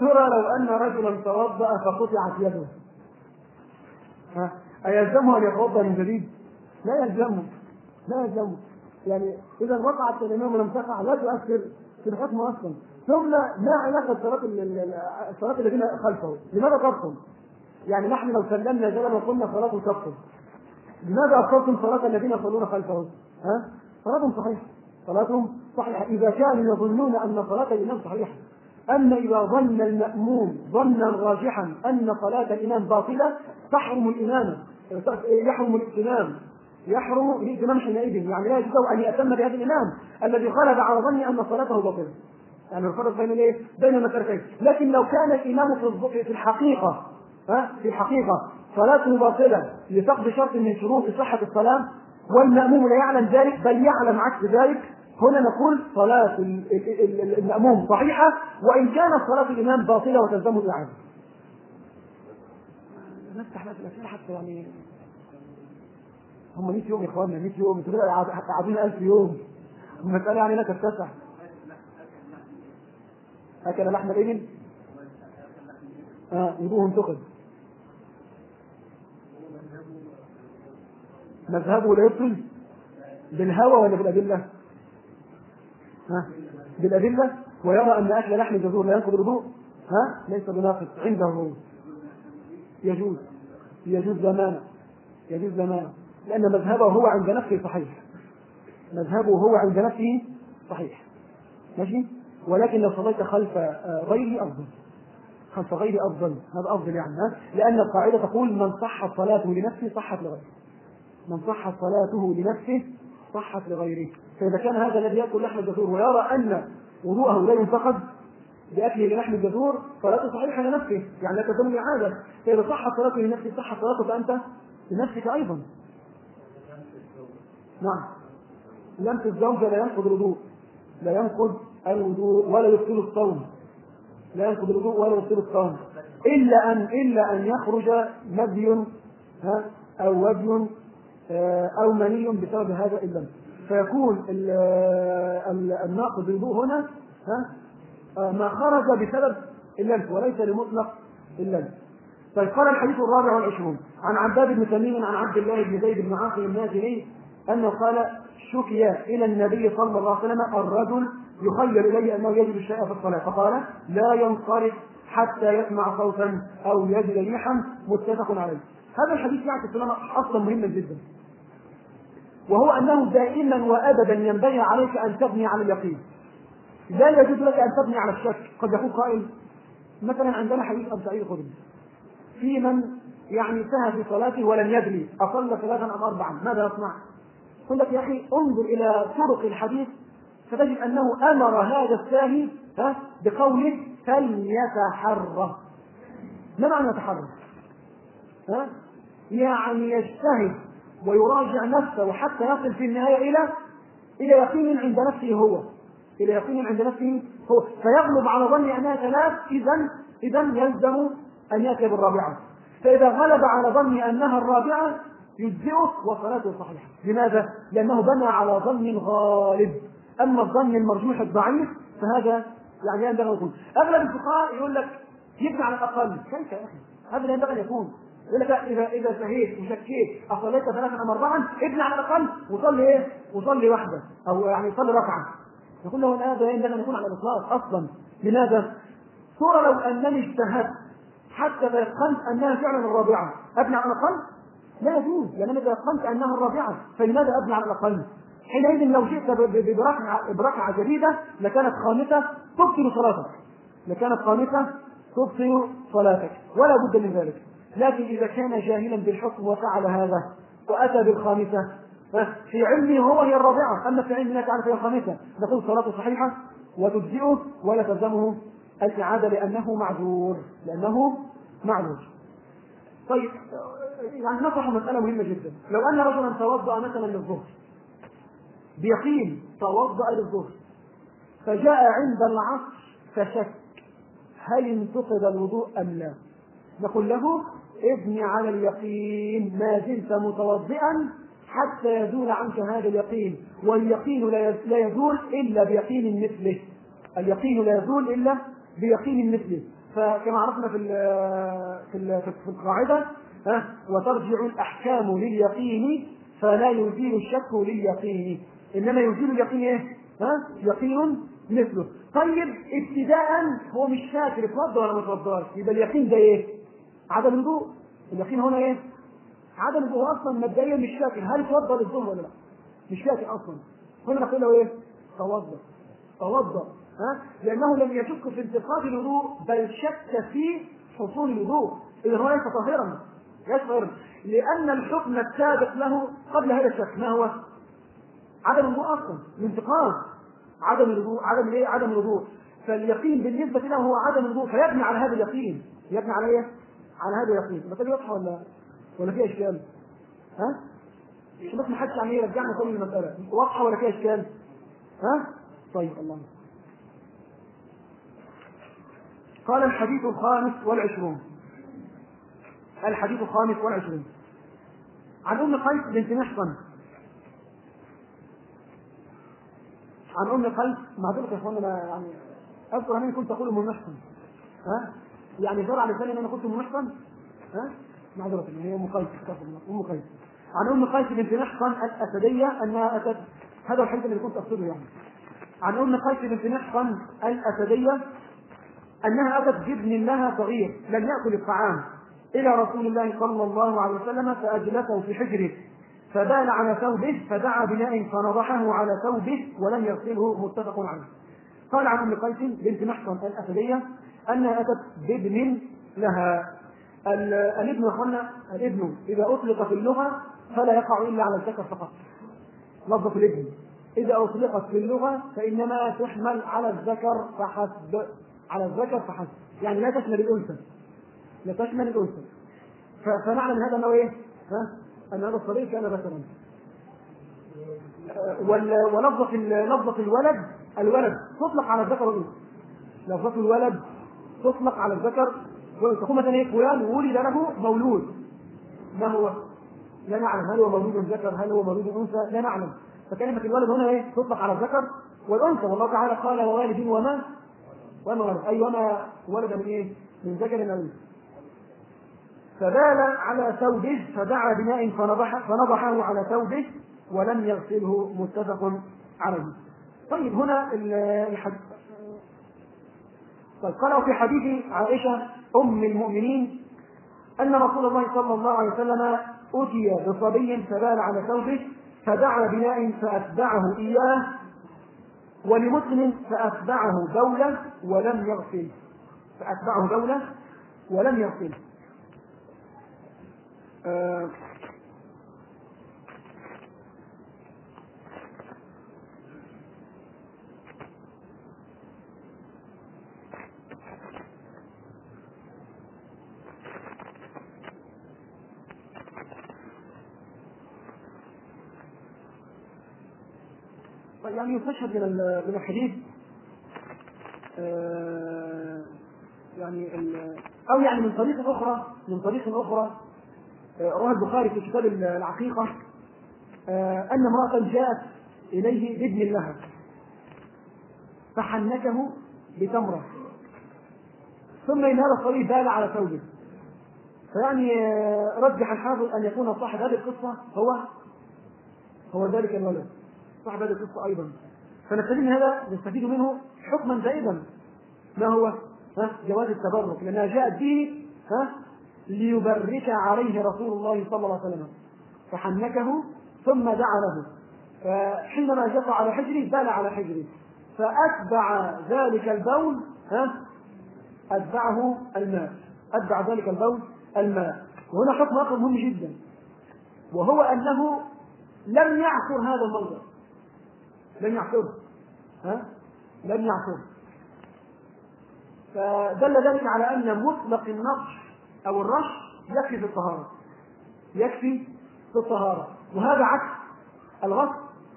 ترى لو أن رجلا توضأ فقطعت يده أيلزمه أن يتوضأ من جديد؟ لا يلزمه، لا يلزمه. يعني إذا وقعت الإمام ولم تقع لا تؤثر في الحكم أصلا. ثم ما علاقة الصلاة الذين خلفه؟ لماذا تبطل؟ يعني نحن لو سلمنا جدلا وقلنا صلاته تبطل، لماذا أبطلتم صلاة الذين يصلون خلفه؟ صلاتهم صحيحة، صلاتهم صحيحة إذا كانوا يظنون أن صلاة الإمام صحيحة. أما إذا ظن المأموم ظنا راجحا أن صلاة الإمام باطلة تحرم الإمامة، يحرم الائتمام، يحرم الائتمام حينئذ. يعني لا يجوز أن يأتم بهذا الإمام الذي غلب على ظن أن صلاته باطلة. يعني الفرق بين الايه؟ بين المسألتين. لكن لو كان الإمام في الحقيقة في الحقيقة صلاته باطلة لفقد شرط من شروط صحة الصلاة والمأموم لا يعلم ذلك بل يعلم عكس ذلك، هنا نقول صلاة المأموم صحيحة وإن كانت صلاة الإمام باطلة وتلزمه الإعادة. نفتح مثلا الأسئلة حتى يعني هم 100 يوم يا إخواننا، 100 يوم انتوا كده قاعدين 1000 يوم، المسألة يعني لا تتسع. أكل لحم الإبل يبوه انتقد. مذهبه لا يبطل بالهوى ولا بالأدلة؟ بالأدلة. ويرى أن أكل لحم الجزور لا ينقض الوضوء ليس بناقض عنده هو. يجوز زمانا، يجوز زمانا، لأن مذهبه هو عند نفسه صحيح، مذهبه هو عند نفسه صحيح، ماشي. ولكن لو صليت خلف غيري أفضل، خلف غيري أفضل، هذا أفضل يعني لأن القاعدة تقول من صحت صلاته لنفسه صحت لغيره، من صحت صلاته لنفسه صحت لغيره. فإذا كان هذا الذي يأكل لحم الجزور ويرى أن وضوءه لا ينتقد بأكله لحم الجزور صلاته صحيحة لنفسه، يعني لا تلزم الإعادة. فإذا صحت صلاته لنفسه صحت صلاته فأنت لنفسك أيضا. نعم. لمس الزوجة لا ينقض الوضوء، لا ينقض الوضوء ولا يبطل الصوم، لا ينقض الوضوء ولا يبطل الصوم إلا أن يخرج مذي أو وجه أو مني بسبب هذا اللمس، فيكون الناقض الوضوء هنا ما خرج بسبب اللمس وليس لمطلق اللمس. طيب قال الحديث 24 عن عباد بن تميم عن عبد الله بن زيد بن عاصم الناجري أنه قال شكي إلى النبي صلى الله عليه وسلم الرجل يخيل إليه أنه يجد الشيء في الصلاة فقال لا ينصرف حتى يسمع صوتا أو يجد ريحا، متفق عليه. هذا الحديث يعكس لنا أصلا مهما جدا، وهو أنه دائما وأبدا ينبغي عليك أن تبني على اليقين، لا يجوز لك أن تبني على الشك. قد يقول قائل مثلا عندنا حديث أبو سعيد الخدري في من يعني سهى في صلاته ولم يدري أصلى 3 أم 4 ماذا يصنع؟ يقول لك يا أخي انظر إلى طرق الحديث فتجد أنه أمر هذا الساهي بقوله فليتحرى. ما معنى يتحرى؟ يعني يجتهد ويراجع نفسه حتى يصل في النهاية إلى يقين عند نفسه هو، إلى يقين عند نفسه هو، فيغلب على ظن أنها 3 إذا يلزم أن يأتي بالرابعة. فإذا غلب على ظن أنها الرابعة يجزئه وصلاته صحيحة. لماذا؟ لأنه بنى على ظن غالب. أما الظن المرجوح الضعيف فهذا يعني ينبغي أن يكون. أغلب الفقهاء يقول لك يبني على الأقل. كيف يا أخي؟ هذا لا ينبغي أن يكون. يقول لك إذا سهيت وشكيت أصليت 3 أم 4 ابني على الأقل وصلي إيه؟ وصلي واحدة أو يعني صلي ركعة. نقول له هذا ينبغي أن يكون على الإطلاق أصلا. لماذا؟ صورة لو أنني اجتهدت حتى تيقنت أنها فعلا الرابعة أبني على الأقل؟ لا يجوز، لأنني تيقنت أنها الرابعة فلماذا أبني على الأقل؟ حينئذ لو جئت بركعة جديدة لكانت خامسة تبطل صلاتك، لكانت خامسة تبطل صلاتك ولا بد من ذلك. لكن إذا كان جاهلا بالحكم وفعل هذا وأتى بالخامسة في علمه هو هي الرابعة، أما في علمنا تعالى هي الخامسة، نقول صلاته صحيحة وتجزئه ولا تلزمه الإعادة لأنه معذور، طيب يعني نصح مسألة مهمة جدا. لو أن رجلا توضأ مثلا للظهر بيقين، توضأ للظهر فجاء عند العصر فشك هل انتقض الوضوء أم لا، نقول له ابني على اليقين ما زلت متوضئا حتى يزول عنك هذا اليقين، واليقين لا يزول إلا بيقين مثله، اليقين لا يزول إلا بيقين مثله. فكما عرفنا في القاعدة وترجع الأحكام لليقين فلا يزيل الشك لليقين، إنما يزيل اليقين إيه؟ يقين مثله. طيب ابتداء هو مش فاكر اتوضى ولا ما اتوضاش، يبقى اليقين ده إيه؟ عدم الوضوء. اليقين هنا إيه؟ عدم الوضوء. أصلا مبدئيا مش فاكر هل اتوضى للظهر ولا لا، مش فاكر أصلا. هنا نقول له إيه؟ توضى لأنه لم يشك في انتقاد الوضوء بل شك في حصول الوضوء، إذا هو ليس طاهرا لأن الحكم السابق له قبل هذا الشك ما هو؟ عدم الوضوء أصلا، الانتقاد عدم الوضوء. عدم الوضوء. فاليقين بالنسبة له هو عدم الوضوء، فيبني على هذا اليقين. يبني على إيه؟ على هذا اليقين. مثلا واضحة ولا في إشكال؟ بس ما حدش يعني يرجعنا كل المسألة واضحة ولا في إشكال؟ طيب الله. قال الحديث الخامس والعشرون عن أم قيس بنت محصن. عن أم قيس، معذرة يا إخواننا يعني أذكر أنني كنت أقول أم محصن يعني جرى على لساني أن أنا قلت أم محصن معذرة، هي أم قيس. أم قيس. عن أم قيس بنت محصن الأسدية أنها أتت، هذا الحديث اللي كنت أقصده يعني. عن أم قيس بنت محصن الأسدية أنها أتت بابن لها صغير لم يأكل الطعام إلى رسول الله صلى الله عليه وسلم فأجلسه في حجره فبال على ثوبه فدعا بماء فنضحه على ثوبه ولم يغسله، متفق عليه. قال عن أم قيس بنت محصن الأسدية أنها أتت بابن لها. الابن أخوانا، الابن إذا أطلق في اللغة فلا يقع إلا على الذكر فقط. لفظة الابن إذا أطلقت في اللغة فإنما تحمل على الذكر فحسب، يعني لا تشمل الأنثى. فنعلم من هذا أنه إيه؟ أن هذا الصغير كان ذكرا. ولفظة الولد تطلق على الذكر والأنثى. لفظة الولد تطلق على الذكر والأنثى. مثلا إيه؟ فلان ولد له مولود، ما هو؟ لا نعلم هل هو مولود ذكر هل هو مولود أنثى، لا نعلم. فكلمة الولد هنا إيه؟ تطلق على الذكر والأنثى. والله تعالى قال ووالد وما ولد، أي وما ولد من إيه؟ من ذكر أو أنثى. فبال على ثوبه فدعا بماء فنضحه على ثوبه ولم يغسله، متفق عليه. طيب هنا طيب قالوا في حديث عائشة أم المؤمنين أن رسول الله صلى الله عليه وسلم أتي بصبي فبال على ثوبه فدعا بماء فأتبعه إياه، ولمسلم فأتبعه دولة ولم يغسل. يعني يستشهد من الحديث يعني أو يعني من طريق أخرى رواه البخاري في كتاب العقيقة أن امرأة جاءت إليه بابن لها فحنكه بتمرة ثم إن هذا الصبي بال على ثوبه. فيعني رجح الحافظ أن يكون صاحب هذه القصة هو ذلك الولد صاحب هذه القصة أيضا. نستفيد منه حكما زائدا، ما هو؟ جواز التبرك، لأنها جاءت به ليبرك عليه رسول الله صلى الله عليه وسلم فحنكه ثم دعا له، فحينما جف على حجره بال على حجره فأتبع ذلك البول أتبع ذلك البول الماء. وهنا حكم آخر مهم جدا، وهو أنه لم يعصر هذا الموضع، لم يعصره. فدل ذلك على أن مطلق النقش أو الرش يكفي في الطهارة، وهذا عكس الغسل.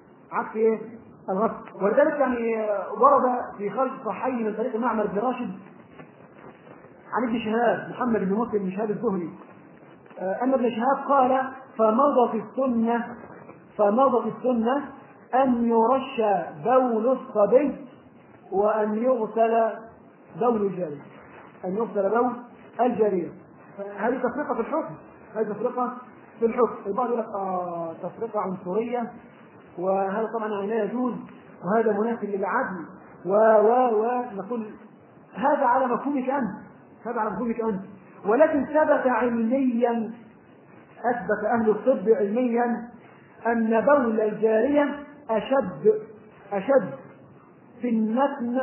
ولذلك يعني ورد في خارج الصحيحين من طريق معمر بن راشد عن ابن شهاب محمد بن مسلم بن شهاب الزهري أن ابن شهاب قال فمضت السنة أن يرش بول الصبي وأن يغسل بول الجارية. أن يغسل بول الجارية. هذه تفرقة في الحكم، هذه تفرقة في الحكم. البعض يقول لك تفرقة عنصرية، وهذا طبعا لا يجوز، وهذا منافي للعدل، ونقول هذا على مفهومك أنت، هذا على مفهومك أنت. ولكن ثبت علميا، أثبت أهل الطب علميا أن بول الجارية أشد في النتن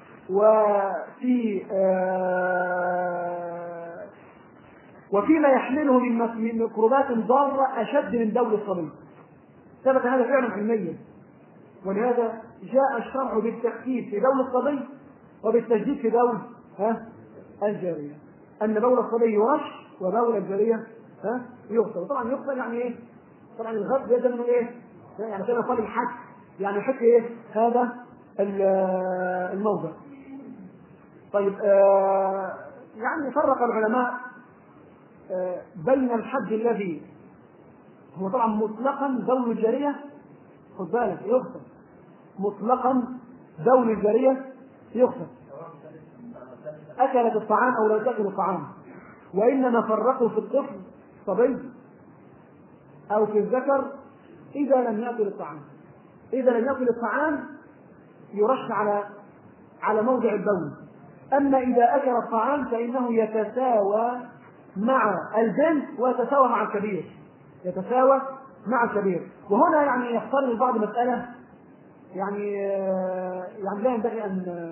وفيما يحمله من ميكروبات ضارة أشد من بول الصبي. ثبت هذا فعلا علميا، ولهذا جاء الشرع بالتخفيف في بول الصبي وبالتشديد في بول الجارية، أن بول الصبي يرش وبول الجارية يغسل. طبعا يغسل يعني إيه؟ طبعا الغسل يجب منه إيه؟ يعني كما قال الحد، يعني حد إيه هذا الموضع. طيب يعني فرق العلماء بين الحد الذي هو طبعا مطلقا بول الجارية، خد بالك يغسل مطلقا بول الجارية يغسل، أكلت الطعام أو لا تأكل الطعام. وإنما فرقوا في الطفل صبي أو في الذكر إذا لم يأكل الطعام. إذا لم يأكل الطعام يرش على موضع البول. أما إذا أكل الطعام فإنه يتساوى مع البنت ويتساوى مع الكبير، يتساوى مع الكبير. وهنا يعني يختار البعض مسألة يعني لا ينبغي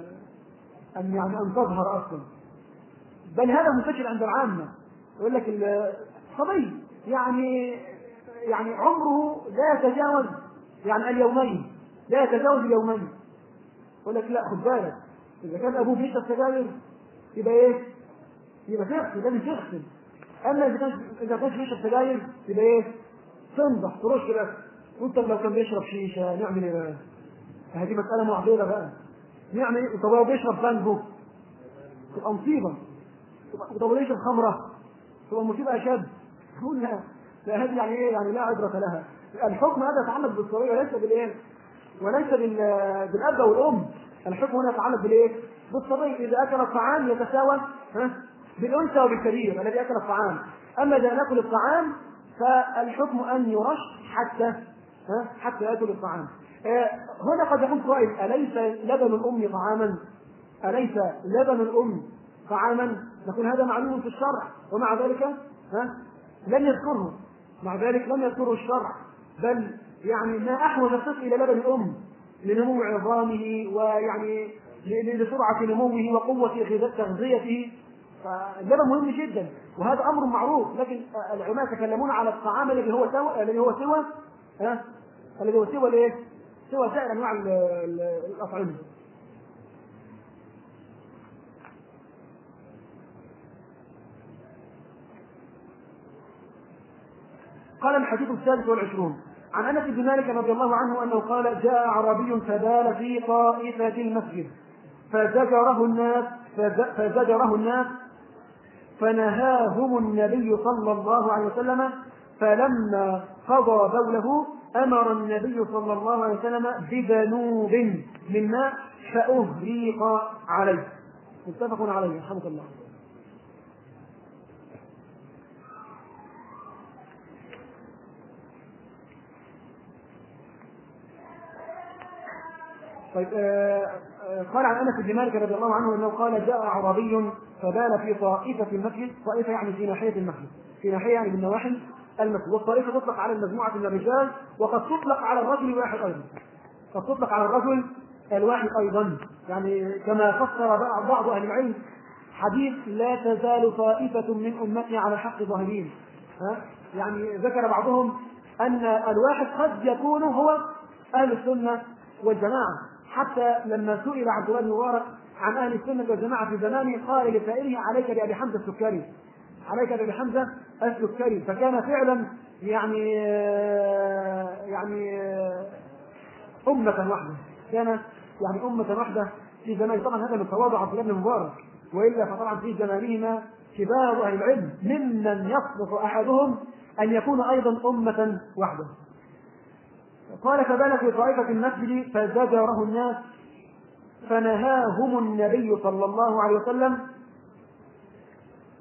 أن تظهر أصلا، بل هذا منتشر عند العامة. يقول لك الصبي يعني عمره لا يتجاوز يعني اليومين، لا يتجاوز اليومين. يقول لك لا خد بالك، إذا كان أبوه بيشرب سجاير يبقى إيه؟ يبقى تغسل، لازم تغسل. أما إذا كان بيشرب سجاير يبقى إيه؟ تنضح ترش بس. وأنت لو كان بيشرب شيشة نعمل إيه بقى؟ هذه مسألة معضلة بقى. نعمل إيه؟ طب لو بيشرب بانجو تبقى مصيبة. طب لو يشرب خمرة تبقى مصيبة أشد. تقول لا هذه يعني إيه؟ يعني لا عبرة لها. الحكم هذا يتعلق بالصبي وليس بالإيه؟ وليس بالأب والأم. الحكم هنا يتعلق بالإيه؟ بالصبي. إذا أكل الطعام يتساوى بالأنثى وبالكبير الذي أكل الطعام. أما إذا نأكل الطعام فالحكم أن يرش حتى يأكل الطعام. هنا قد يقول قائل أليس لبن الأم طعاما؟ أليس لبن الأم طعاما؟ نقول هذا معلوم في الشرع، ومع ذلك لم يذكره، مع ذلك لم يذكره الشرع، بل يعني ما أحوج الطفل إلى لبن الأم لنمو عظامه ويعني لسرعة نموه وقوة تغذيته. فاللبن مهم جدا، وهذا أمر معروف. لكن العلماء يتكلمون على الطعام الذي هو سوى سائر أنواع الأطعمة. قال الحديث 23 عن أنس بن مالك رضي الله عنه أنه قال جاء أعرابي فبال في طائفة المسجد فزجره الناس فنهاهم النبي صلى الله عليه وسلم. فلما قضى بوله أمر النبي صلى الله عليه وسلم بذنوب من ماء فأهريق عليه. متفق عليه رحمه الله. طيب قال عن أنس بن مالك رضي الله عنه أنه قال جاء أعرابي فبال في طائفة المسجد. طائفة يعني في ناحية المسجد، في ناحية يعني من نواحي المسجد. والطائفة تطلق على المجموعة من الرجال، وقد تطلق على الرجل الواحد أيضا، قد تطلق على الرجل الواحد أيضا. يعني كما فسر بعض أهل العلم حديث لا تزال طائفة من أمتي على الحق ظاهرين. يعني ذكر بعضهم أن الواحد قد يكون هو أهل السنة والجماعة. حتى لما سئل عبد الله بن مبارك عن أهل السنة والجماعة في زمانه قال لسائله عليك بأبي حمزة السكري، عليك بأبي حمزة السكري. فكان فعلا يعني أمة واحدة، كان يعني أمة واحدة في زمانه. طبعا هذا من تواضع عبد الله بن مبارك، وإلا فطبعا في زمانهما كبار أهل العلم ممن يصلح أحدهم أن يكون أيضا أمة واحدة. قال فبال في طائفة المسجد فزجره الناس فنهاهم النبي صلى الله عليه وسلم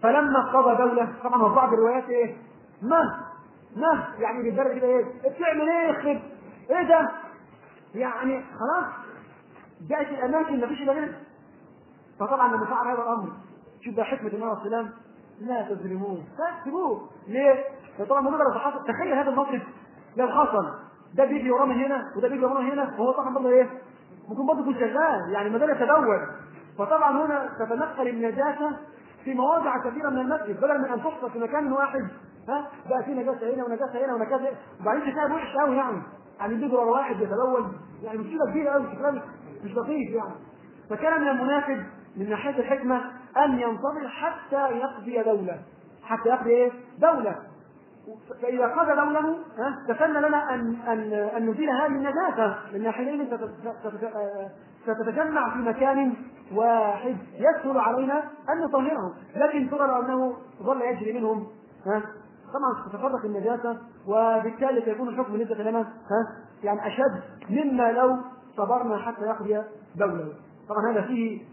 فلما قضى دولة، طبعا في بعض الروايات ايه؟ ما يعني بالدرجة كده ايه؟ بتعمل ايه يخرب؟ ايه ده؟ يعني خلاص جاءت الاماكن ما فيش الا منها. فطبعا لما فعل هذا الامر، شوف ده حكمة النبي عليه السلام، لا تظلموه، سيبوه. ليه؟ فطبعا مجرد لو حصل، تخيل هذا الموقف لو حصل، ده بيجي وراه من هنا وده بيجي وراه من هنا، وهو طبعا برضه ايه؟ ممكن برضه يكون شغال، يعني ما دام يتدور. فطبعا هنا تتنقل النجاسة في مواضع كثيرة من المسجد، بدل من ان تحصل في مكان واحد، بقى في نجاسة هنا ونجاسة هنا ونجاسة هنا، وبعدين شكلها وحش قوي يعني بيجي ورا واحد يتلون، يعني مشكلة كبيرة قوي، شكلها مش لطيف يعني. فكان من المناسب من ناحية الحكمة أن ينتظر حتى يقضي دولة، حتى يقضي إيه؟ دولة. فإذا قضى دوله تسنى لنا أن نزيل هذه النجاسة، لأن حينئذ ستتجمع في مكان واحد يسهل علينا أن نطهره، لكن ترى لو أنه ظل يجري منهم طبعا ستتفرق النجاسة، وبالتالي سيكون الحكم بالنسبة لنا يعني أشد مما لو صبرنا حتى يقضي دوله. طبعا هذا فيه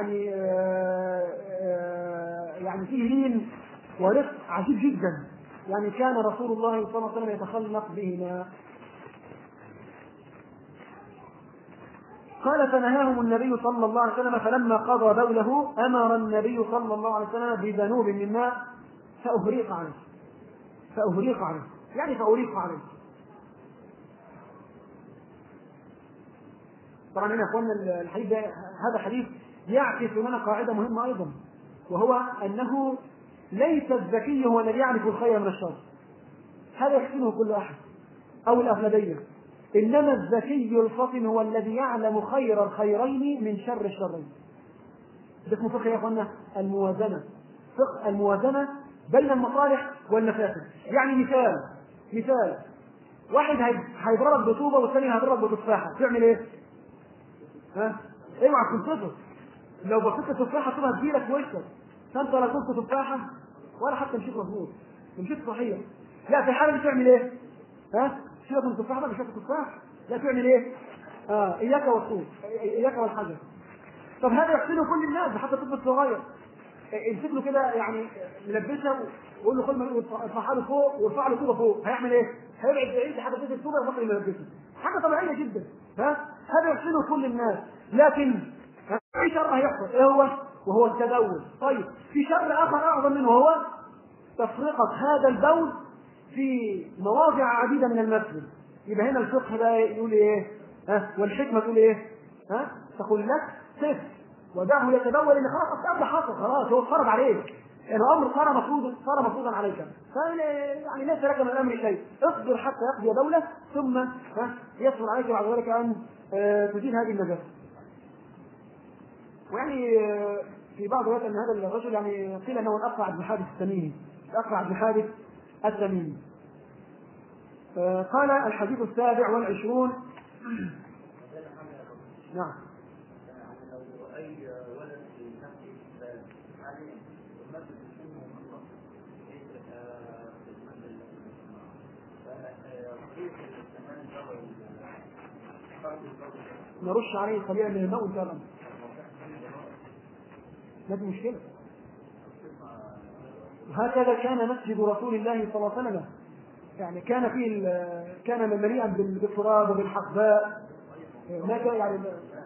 يعني فيه لين ورفق عجيب جدا. يعني كان رسول الله صلى الله عليه وسلم يتخلق بهما. قال فنهاهم النبي صلى الله عليه وسلم، فلما قضى بوله امر النبي صلى الله عليه وسلم بذنوب من ماء فأهريق عليه يعني فأريق عليه. طبعا هنا اخواننا الحديث ده، هذا حديث يعكس لنا قاعدة مهمة ايضا، وهو انه ليس الذكي هو الذي يعرف الخير من الشر، هذا يحسنه كل احد او الاغلبية، انما الذكي الفطن هو الذي يعلم خير الخيرين من شر الشرين. ده اسمه فقه يا اخوانا الموازنة، فقه الموازنة بين المصالح والمفاسد. يعني مثال واحد هيضربك بطوبة والثاني هيضربك بتفاحة، تعمل ايه؟ اوعى تنتظر، لو بصيت تفاحة طوبة هتجيلك وشك، فانت لا كنت تفاحة ولا حتى مشيت مظبوط، مشيت صحيح. لا في الحالة دي تعمل ايه؟ سيبك من التفاحة بقى، مش تفاح، لا تعمل ايه؟ اياك والطوب، اياك والحجر. طب هذا يحسنه كل الناس، حتى الطفل الصغير امسك له كده يعني ملبسه وقول له خد ارفعها له فوق وارفع له طوبه فوق، هيعمل ايه؟ هيبعد بعيد لحد ما الطوبه يبطل يلبسه، حاجه طبيعيه جدا. هذا يحسنه كل الناس، لكن في شر هيحصل، ايه هو؟ وهو التبول. طيب في شر اخر اعظم منه، هو تفرقه هذا البول في مواضع عديده من المسجد. يبقى هنا الفقه بقى يقول ايه؟ والحكمه تقول ايه؟ تقول لك سف ودعه يتبول، ان خلاص الامر حصل، خلاص هو اتفرض عليك، يعني امر صار مفروضا عليك، يعني ليس لك من الامر شيء، اصبر حتى يقضي دوله ثم يصبر عليك بعد ذلك ان تزيل هذه النجاسه. ويعني في بعض الوقت ان هذا الرجل يعني قيل انه الاقرع بن حابس التميمي. قال الحديث 27. نعم. نرش عليه قليلا من الماء وانتهى الامر، ما في مشكله. هكذا كان مسجد رسول الله صلى الله عليه وسلم، يعني كان مليئا بالتراب وبالحقباء، ما كان يعني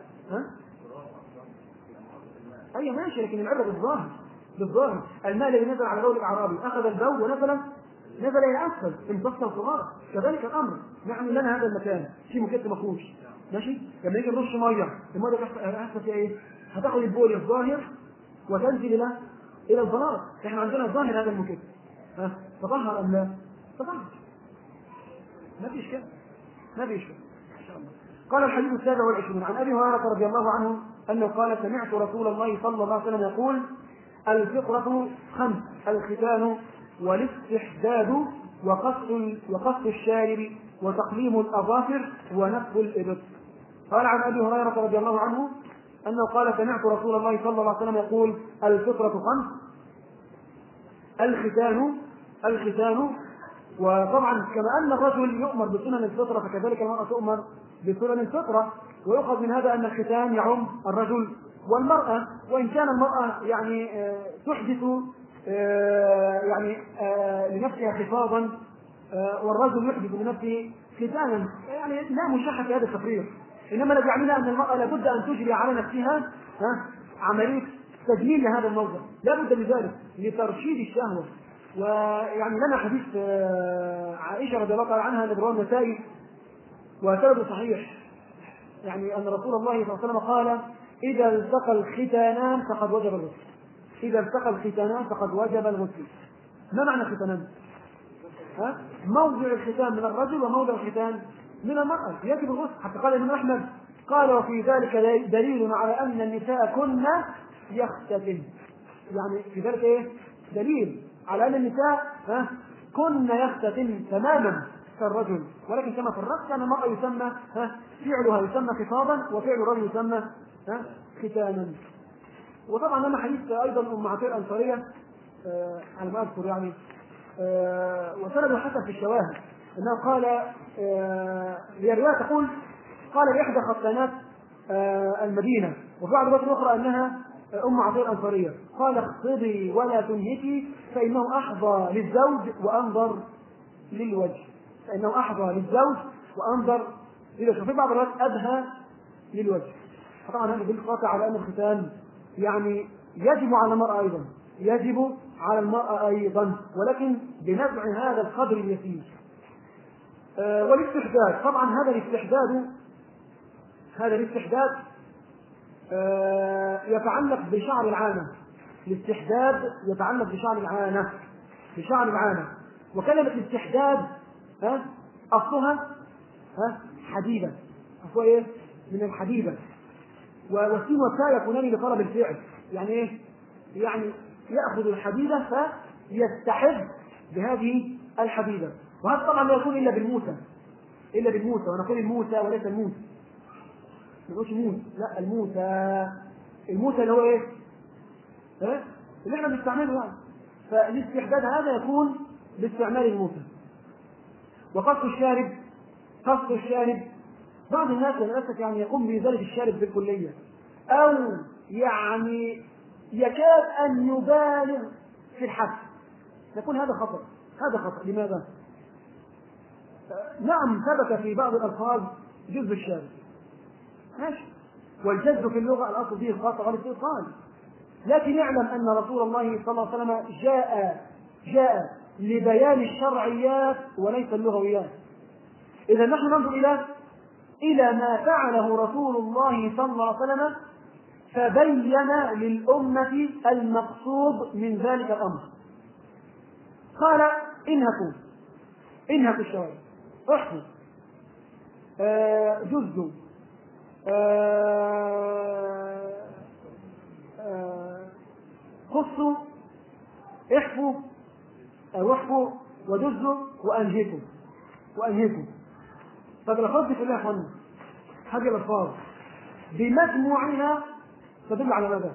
اي ماشي، لكن العبره بالظاهر. الماء الذي نزل على بول الاعرابي اخذ البول نزل الى اسفل امتص التراب، كذلك الامر. نحن لنا هذا المكان في مكت مفروش، ماشي، لما يجي نرش ميه، الميه هتحصل فيها ايه؟ هتاخذ البول الظاهر وتنزل الى البلاط. احنا عندنا ظاهر هذا المكت، تظهر ام لا؟ تظهر، ما في اشكال ان شاء الله. قال الحديث 27 عن ابي هريره رضي الله عنه انه قال سمعت رسول الله صلى الله عليه وسلم يقول الفطرة 5: الختان والاستحداد وقص الشارب وتقليم الأظافر ونفخ الإبط. قال عن أبي هريرة رضي الله عنه أنه قال سمعت رسول الله صلى الله عليه وسلم يقول الفطرة 5: الختان. وطبعا كما أن الرجل يؤمر بسنن الفطرة فكذلك المرأة تؤمر بسنن الفطرة، ويؤخذ من هذا أن الختان يعم الرجل والمرأة، وإن كان المرأة يعني تحدث يعني لنفسها خفاضا، والرجل يحدث لنفسه ختانا، يعني لا مشاحة في هذا التفريط. انما الذي يعنينا ان المرأة لابد ان تجري على نفسها عملية تجميل لهذا الموضع، لابد من ذلك لترشيد الشهوة. ويعني لنا حديث عائشة رضي الله تعالى عنها اللي رواه النسائي وسند صحيح، يعني ان رسول الله صلى الله عليه وسلم قال: اذا التقى الختانان فقد وجب الغسل. اذا التقى الختانان فقد وجب الغسل. ما معنى الختانان؟ موضع الختان من الرجل وموضع الختان من المرأة، يجب الغسل. حتى قال ابن أحمد قال: وفي ذلك دليل على أن النساء كن يختتن. يعني في ذلك ايه؟ دليل على أن النساء كن يختتن تماما كالرجل، ولكن كما فرقت أن المرأة يسمى فعلها يسمى خطابا، وفعل الرجل يسمى ختانا. وطبعا لنا حديث أيضا أم عتيق الأنصارية على ما أذكر يعني، وسند حسن في الشواهد انه قال، هي روايه تقول قال لاحدى خطانات المدينه، وفي بعض الروايات الاخرى انها ام عطيه الانصاريه، قال: اخطبي ولا تنهكي فانه احظى للزوج وانظر للوجه. فانه احظى للزوج وانظر للوجه. وفي بعض الروايات ابهى للوجه. طبعا هذا دليل قاطع على ان الختان يعني يجب على المرأة أيضا، يجب على المرأة أيضا، ولكن بنزع هذا القدر اليسير. والاستحداد، طبعا هذا الاستحداد يتعلق بشعر العانة. الاستحداد يتعلق بشعر العانة. وكلمة الاستحداد أصلها حديدة، أصلها إيه؟ من الحديدة، والسين والتاء يكونان لطلب الفعل. يعني ايه؟ يعني يأخذ الحديدة فيستحد بهذه الحديدة. وهذا طبعا لا يكون إلا بالموسى، ونقول الموسى وليس الموس. ما نقولش موس، لا، الموسى اللي هو ايه؟ اللي احنا بنستعمله يعني. فالاستحداد هذا يكون باستعمال الموسى. وقص الشارب، بعض الناس للأسف يعني يقوم بذلك الشارب بالكلية، أو يعني يكاد أن يبالغ في الحد، يكون هذا خطأ. لماذا؟ نعم ثبت في بعض الألفاظ جذب الشارب، ماشي، والجذب في اللغة الأصل فيه الخاصة غير الاستئصال، لكن اعلم أن رسول الله صلى الله عليه وسلم جاء لبيان الشرعيات وليس اللغويات. إذا نحن ننظر إلى ما فعله رسول الله صلى الله عليه وسلم، فبين للأمة المقصود من ذلك الأمر. قال: انهكوا الشوارب، احفوا، جزوا، قصوا، احفوا وجزوا وأنهكوا. طب الألفاظ دي كلها يا اخوانا، هذه الألفاظ بمجموعها تدل على ماذا؟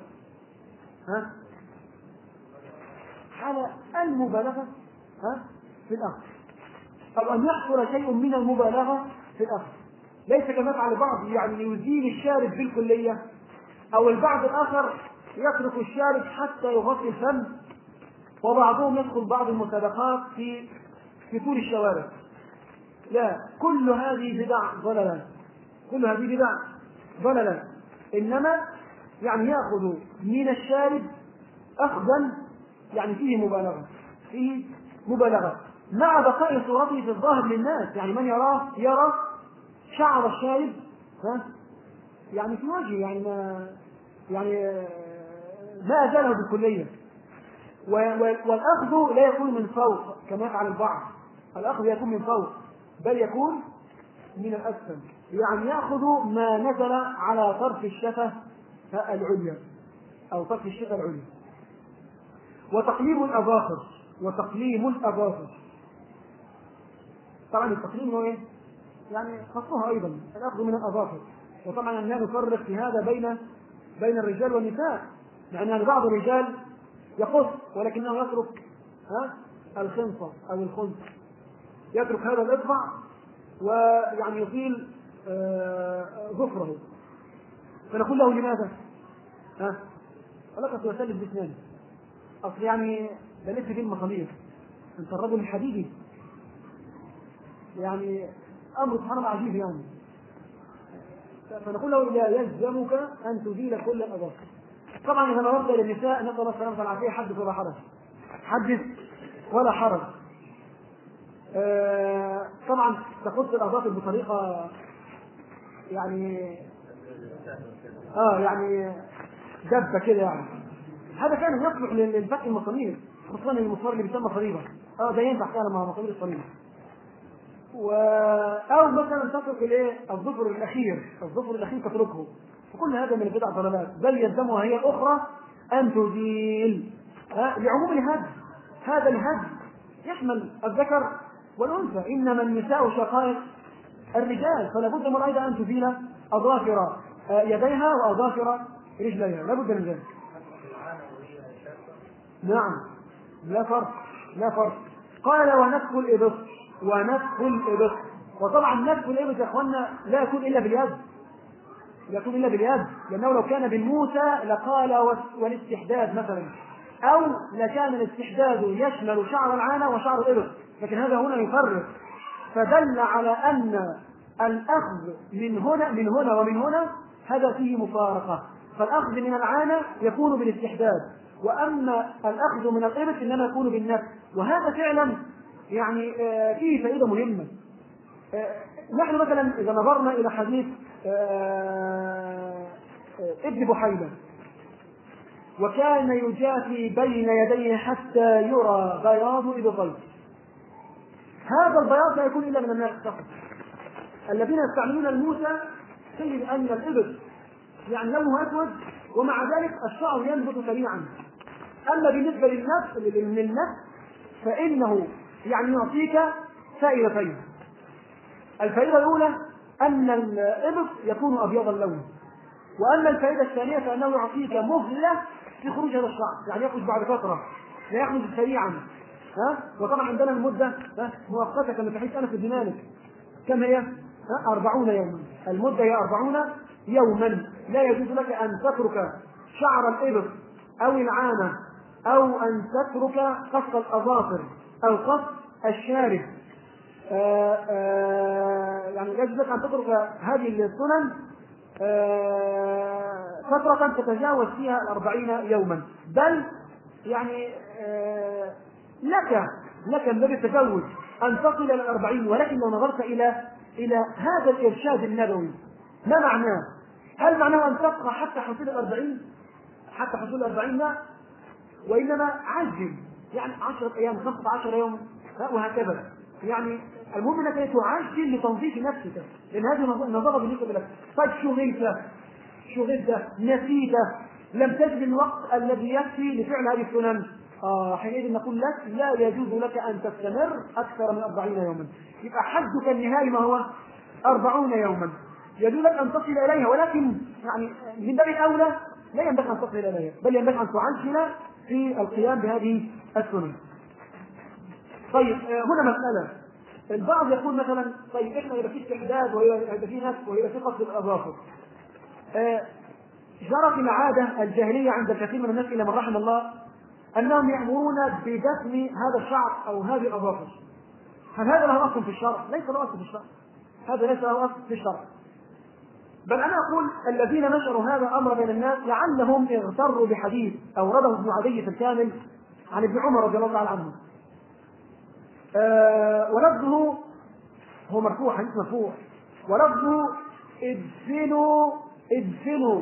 على المبالغة في الأخذ، أو أن يحصل شيء من المبالغة في الأخذ، ليس كما يفعل البعض يعني يزيل الشارب بالكلية، أو البعض الآخر يترك الشارب حتى يغطي الفم، وبعضهم يدخل بعض المسابقات في طول الشوارع. لا، كل هذه بدع ضللا، إنما يعني يأخذ من الشارب أخذا يعني فيه مبالغة مع بقاء صورته في الظاهر للناس. يعني من يرى شعر الشارب يعني في وجهه، يعني ما أزاله بالكلية. والأخذ لا يكون من فوق كما يفعل البعض، الأخذ يكون من فوق بل يكون من الأسفل، يعني يأخذ ما نزل على طرف الشفة العليا أو طرف الشفة العليا. وتقليم الأظافر، طبعا التقليم هو ايه؟ يعني خصوها أيضا الأخذ من الأظافر. وطبعا لا نفرق في هذا بين الرجال والنساء، لأن بعض الرجال يقص ولكنه يترك الخنصة أو الخنص، يترك هذا الإصبع ويعني يطيل ظفره، فنقول له: لماذا؟ لقد يسلم باسنانه، اصل يعني ده لسه في المصامير، انت الرجل الحديدي يعني امر سبحان الله عجيب يعني. فنقول له لا يلزمك ان تزيل كل الاظافر. طبعا اذا نظرت الى النساء نسال الله السلامه والعافيه حدث ولا حرج، حدث ولا حرج. طبعا تخص الاظافر بطريقه يعني يعني دبه كده يعني. هذا كان يصلح للفتح المصامير، خصوصا المسمار اللي بيسمى صليبه، ده ينفع فعلا مع مصامير الصليبه. او مثلا تترك الايه الظفر الاخير تتركه، وكل هذا من البدع ضلالات، بل يلزمها هي الاخرى ان تزيل لعموم الهدي. هذا الهدي يشمل الذكر والانثى، انما النساء شقائق الرجال، فلا بد من ايضا ان تزيل اظافر يديها واظافر رجليها، لا بد من ذلك. نعم، لا فرق. قال ونفخ الإبط. وطبعا نفخ الإبط يا اخوانا لا يكون الا باليد، لانه لو كان بالموسى لقال والاستحداد مثلا، او لكان الاستحداد يشمل شعر العانة وشعر الإبط، لكن هذا هنا يفرق، فدل على ان الاخذ من هنا ومن هنا هذا فيه مفارقة، فالاخذ من العانة يكون بالاستحداد، واما الاخذ من الإبط انما يكون بالنفخ. وهذا فعلا يعني فيه فائدة مهمة. نحن مثلا اذا نظرنا الى حديث ابن بحيرة، وكان يجافي بين يديه حتى يرى بياض ابطيه، هذا البياض لا يكون الا من الناس فقط. الذين يستعملون الموسى تجد ان الابط يعني لونه اسود ومع ذلك الشعر ينبت سريعا. اما بالنسبه للنفس فانه يعني يعطيك فائدتين. الفائده الاولى ان الابط يكون ابيض اللون، واما الفائده الثانيه فانه يعطيك مهله في خروج هذا الشعر، يعني يخرج بعد فتره لا يخرج سريعا. وطبعا عندنا المده مؤقته كما في حديث انس بن مالك، كم هي؟ 40 يوما. المده هي 40 يوما، لا يجوز لك ان تترك شعر الابط او العانه او ان تترك قص الاظافر او قص الشارب. يعني يجب لك ان تترك هذه السنن فترة تتجاوز فيها 40 يوما، بل يعني لك من التجاوز ان تصل الى 40. ولكن لو نظرت الى هذا الارشاد النبوي ما معناه؟ هل معناه ان تبقى حتى حصول 40 لا، وانما عجل، يعني 10 ايام 15 يوم وهكذا. يعني المهم انك تعجل لتنظيف نفسك، لان هذه النظافه بالنسبه لك. طيب شغلت نسيت لم تجد الوقت الذي يكفي لفعل هذه السنن، حينئذ نقول لك لا يجوز لك ان تستمر اكثر من 40 يوما. يبقى حدك النهائي ما هو 40 يوما، يجوز لك ان تصل اليها، ولكن يعني من باب الاولى لا ينبغي ان تصل اليها، بل ينبغي ان تعجل في القيام بهذه السنن. طيب هنا مسألة، البعض يقول مثلا طيب احنا يبقى في استحداد ويبقى في نفس ويبقى في قصد الاظافر. جرت العادة الجاهلية عند الكثير من الناس إلى من رحم الله أنهم يأمرون بدفن هذا الشعر أو هذه الأظافر. هل هذا له أصل في الشرع؟ ليس له أصل في الشرع، هذا ليس له أصل في الشرع. بل أنا أقول الذين نشروا هذا الأمر بين الناس لعلهم اغتروا بحديث أورده ابن عدي في الكامل عن ابن عمر رضي الله تعالى عنه، ولفظه هو مرفوع، حديث مرفوع، ولفظه ادفنوا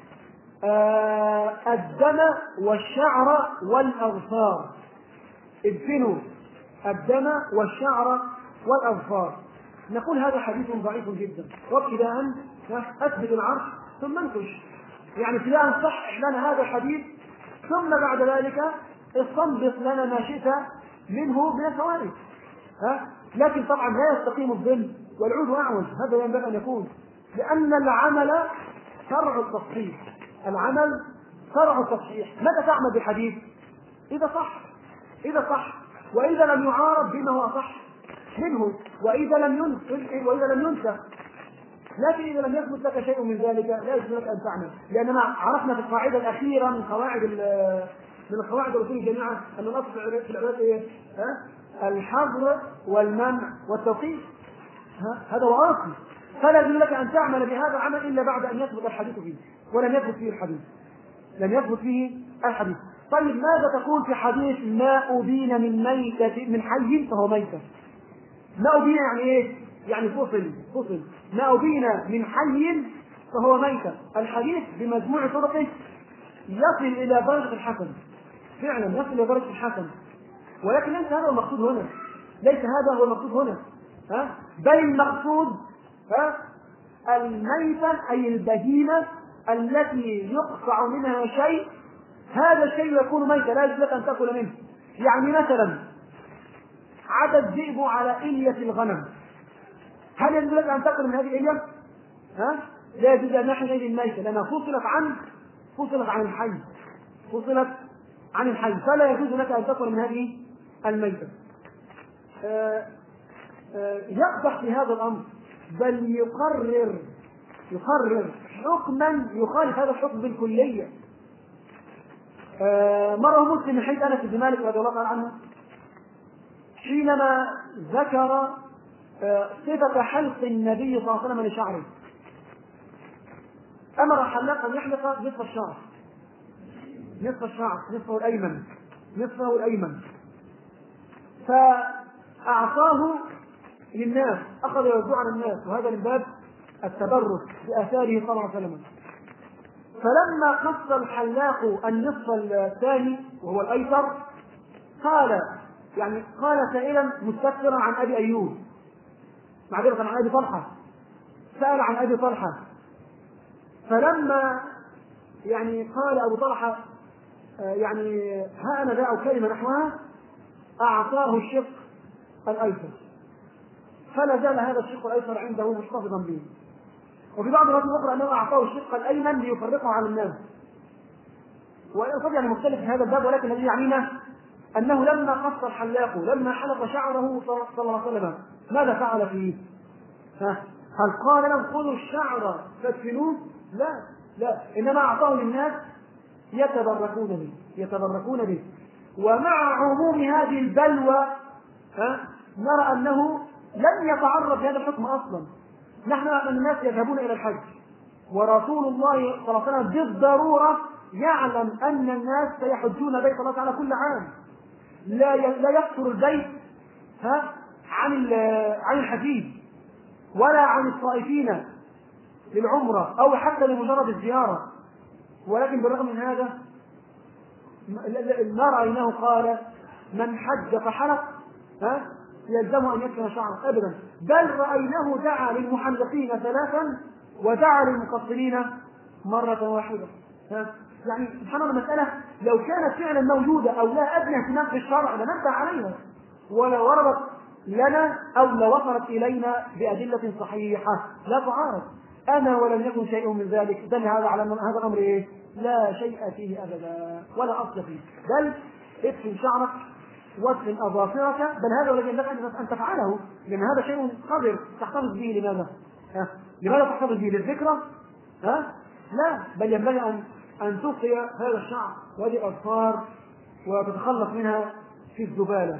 الدم والشعر والأظفار. ادفنوا الدم والشعر والأظفار. نقول هذا حديث ضعيف جدا، وابتداء أثبت العرش ثم انكش، يعني ابتداء صحح لنا هذا الحديث، ثم بعد ذلك استنبط لنا ما شئت منه من الفوائد. لكن طبعا لا يستقيم الظل والعود أعوج، هذا ينبغي أن يكون، لأن العمل فرع التصحيح. العمل فرع التصحيح. متى تعمل بالحديث؟ إذا صح، وإذا لم يعارض بما هو أصح منه، وإذا لم ينسى. لكن إذا لم يثبت لك شيء من ذلك لا يجوز لك أن تعمل، لأننا عرفنا في القاعدة الأخيرة من قواعد من القواعد الأصول جميعا أن الأصل في العبادة إيه؟ الحظر والمنع والتوقيف. هذا هو أصل. فلا يجوز لك أن تعمل بهذا العمل إلا بعد أن يثبت الحديث فيه، ولم يثبت فيه الحديث. لم يثبت فيه الحديث. طيب ماذا تقول في حديث ما أبين من ميتة من حي فهو ميتة؟ ما أبين يعني إيه؟ يعني فصل. ما أبين من حي فهو ميتة. الحديث بمجموع طرقه يصل إلى درجة الحسن، فعلا يصل إلى درجة الحسن، ولكن ليس هذا المقصود هنا، ليس هذا هو المقصود هنا، بل المقصود الميتة أي البهيمة التي يقطع منها شيء، هذا الشيء يكون ميتا لا يجوز لك أن تأكل منه. يعني مثلا عدا الذئب على إلية الغنم، هل يجوز لك أن تأكل من هذه الإلية؟ لا يجوز أن نحن إلى الميتة لأنها فصلت عن الحي، فصلت عن الحي، فلا يجوز لك أن تأكل من هذه الميتة. يقبح في هذا الأمر، بل يقرر حكما يخالف هذا الحكم بالكلية. مرة مسلم من حديث أنس بن مالك رضي الله تعالى عنه حينما ذكر صفة حلق النبي صلى الله عليه وسلم لشعره، أمر حلاقا يحلق نصف الشعر، نصفه الأيمن، فأعطاه للناس، أخذ يوزع على الناس، وهذا من باب التبرك بآثاره صلى الله عليه وسلم. فلما قص الحلاق النصف الثاني وهو الأيسر قال سائلا مستكثرا عن أبي أيوب، معذرة عن أبي طلحة، سأل عن أبي طلحة، فلما قال أبو طلحة ها أنا ذا أو كلمة نحوها، أعطاه الشق الأيسر، فلا زال هذا الشق الأيسر عنده محتفظا به. وفي بعض الروايات الأخرى أنه أعطاه الشق الأيمن ليفرقه على الناس، وقد مختلف في هذا الباب، ولكن الذي يعنينا أنه لما قص الحلاق، لما حلق شعره صلى الله عليه وسلم، ماذا فعل فيه؟ هل قال لهم خذوا الشعر فادفنوه؟ لا، إنما أعطاه للناس يتبركون به. ومع عموم هذه البلوى نرى أنه لم يتعرض لهذا الحكم أصلا. نحن الناس يذهبون إلى الحج، ورسول الله صلى الله عليه وسلم بالضرورة يعلم أن الناس سيحجون بيت الله تعالى كل عام، لا يقصر البيت عن الحجيج ولا عن الطائفين للعمرة أو حتى لمجرد الزيارة، ولكن بالرغم من هذا ما رأيناه قال من حج فحلق يلزم أن يكفن شعره أبدا، بل رأيناه دعا للمحلقين 3 ودعا للمقصرين مرة واحدة. سبحان الله، المسألة لو كانت فعلا موجودة أو لا أدنى اهتمام في الشرع لنبه عليها، ولا وردت لنا أو لوصلت إلينا بأدلة صحيحة لا تعارض. أنا ولم يكن شيء من ذلك، دل هذا على هذا الأمر إيه؟ لا شيء فيه أبدا ولا أصل فيه، بل ادفن شعرك وادفن أظافرك، بل هذا الذي ينبغي أن تفعله، لأن هذا شيء قدر تحتفظ به. لماذا تحتفظ به؟ للذكرى؟ لا، بل ينبغي أن تبقي هذا الشعر وهذه الأظفار وتتخلص منها في الزبالة.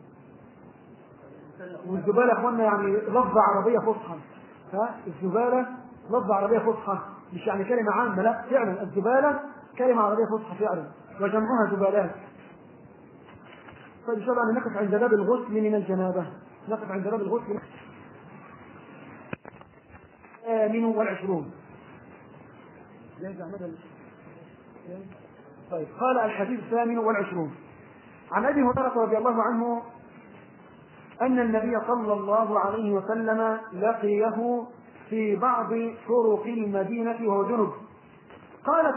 والزبالة أخوانا لفظة عربية فصحى، الزبالة لفظة عربية فصحى، مش كلمة عامة، لا، فعلا الزبالة كلمة عربية فصحى فعلا، وجمعها زبالات. طيب إن شاء الله نقف عند باب الغسل من الجنابة. نقف عند باب الغسل 28. طيب قال الحديث 28 عن أبي هريرة رضي الله عنه أن النبي صلى الله عليه وسلم لقيه في بعض طرق المدينة وهو جنب، قال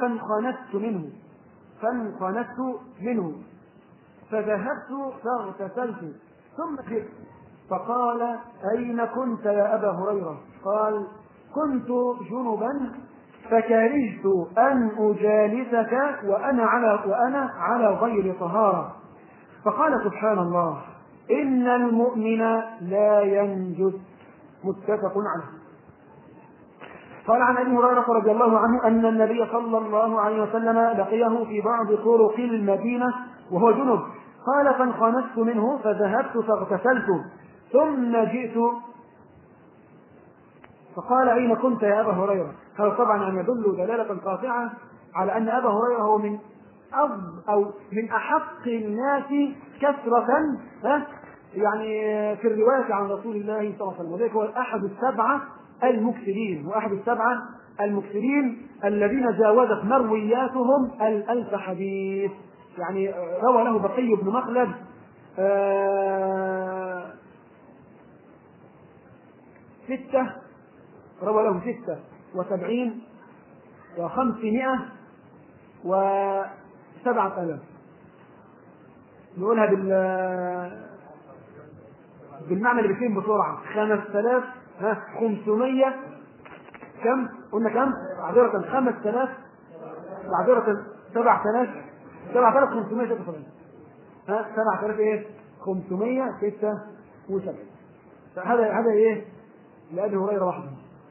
فانخنست منه فذهبت فاغتسلت ثم جئت، فقال أين كنت يا أبا هريرة؟ قال كنت جنبا فكرهت أن أجالسك وأنا على غير طهارة. فقال سبحان الله إن المؤمن لا ينجس. متفق عليه. قال عن ابي هريره رضي الله عنه ان النبي صلى الله عليه وسلم لقيه في بعض طرق المدينه وهو جنب، قال فانخنست منه فذهبت فاغتسلت ثم جئت فقال اين كنت يا ابا هريره؟ هذا طبعا ان يدل دلاله قاطعه على ان ابا هريره هو من او من احق الناس كثره يعني في الروايه عن رسول الله صلى الله عليه وسلم، وذلك هو احد السبعه المكثرين، واحد السبعه المكثرين الذين جاوزت مروياتهم الألف حديث. يعني روى له بقي بن مخلد روى له 76 و500 و7000. نقولها بالمعنى اللي بيتم بسرعة 5500 كم؟ قلنا كم؟ عذرة 5000 وعذرة 7576 7000 ايه؟ 576. هذا ايه؟ لأبي هريرة وحده.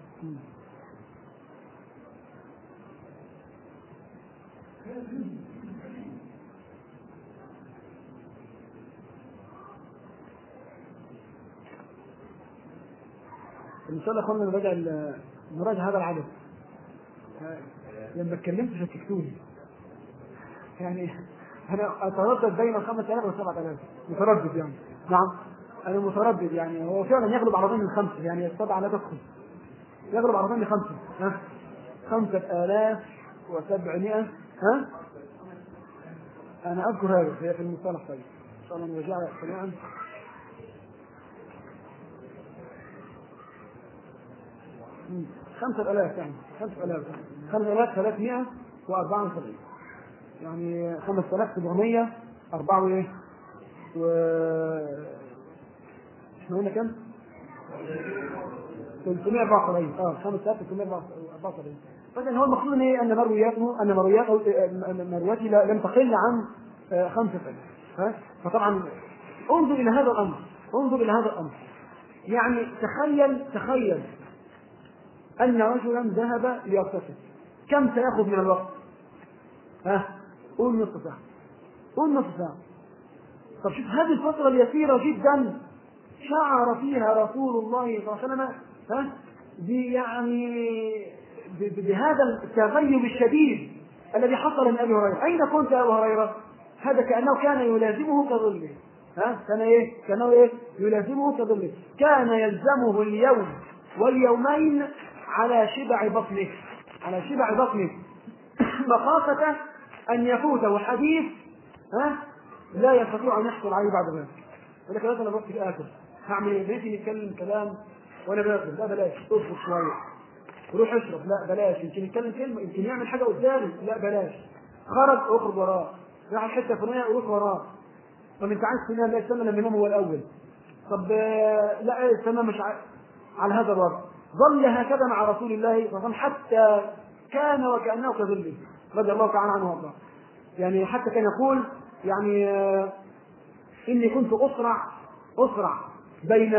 ان شاء الله اخوانا نراجع هذا العدد. لما اتكلمت شككتوني، يعني انا اتردد بين 5000 و 7000، متردد يعني. نعم انا متردد، يعني هو فعلا يغلب على ظن الخمسه، يعني السبعه لا تدخل، يغلب على ظن خمسه. 5700 انا اذكر هذا في المصطلح. طيب ان شاء الله نرجع سريعا. 5000 يعني 5374 يعني 5704 وايه احنا قلنا كم؟ 374 5374. فإذا هو المقصود ايه؟ ان مروياته لم تقل عن 5000. فطبعا انظر الى هذا الامر، يعني تخيل أن رجلا ذهب ليغتسل، كم سيأخذ من الوقت؟ قول نصف ساعة. طب شوف هذه الفترة اليسيرة جدا شعر فيها رسول الله صلى الله عليه وسلم بهذا التغيب الشديد الذي حصل من أبي هريرة. أين كنت يا أبو هريرة؟ هذا كأنه كان يلازمه كظله. كان يلازمه كظله، كان يلزمه اليوم واليومين على شبع بطنه مخافة أن يفوته حديث لا يستطيع أن يحصل عليه بعد ذلك. ولكن أنا الوقت آكل، هعمل ايه؟ بيتي نتكلم كلام وأنا باكل، لا بلاش، اصبر شوية، روح اشرب، لا بلاش، يمكن يتكلم كلمة، يمكن يعمل حاجة قدامي، لا بلاش، اخرج وراه، راح الحتة الفلانية روح وراه. طب أنت عايز تنام؟ لا استنى لما ينام هو الأول. طب لا استنى، مش على هذا الوضع. ظل هكذا مع رسول الله صلى الله عليه وسلم حتى كان وكأنه كظله رضي الله تعالى عنه وارضاه. يعني حتى كان يقول يعني إني كنت أسرع بين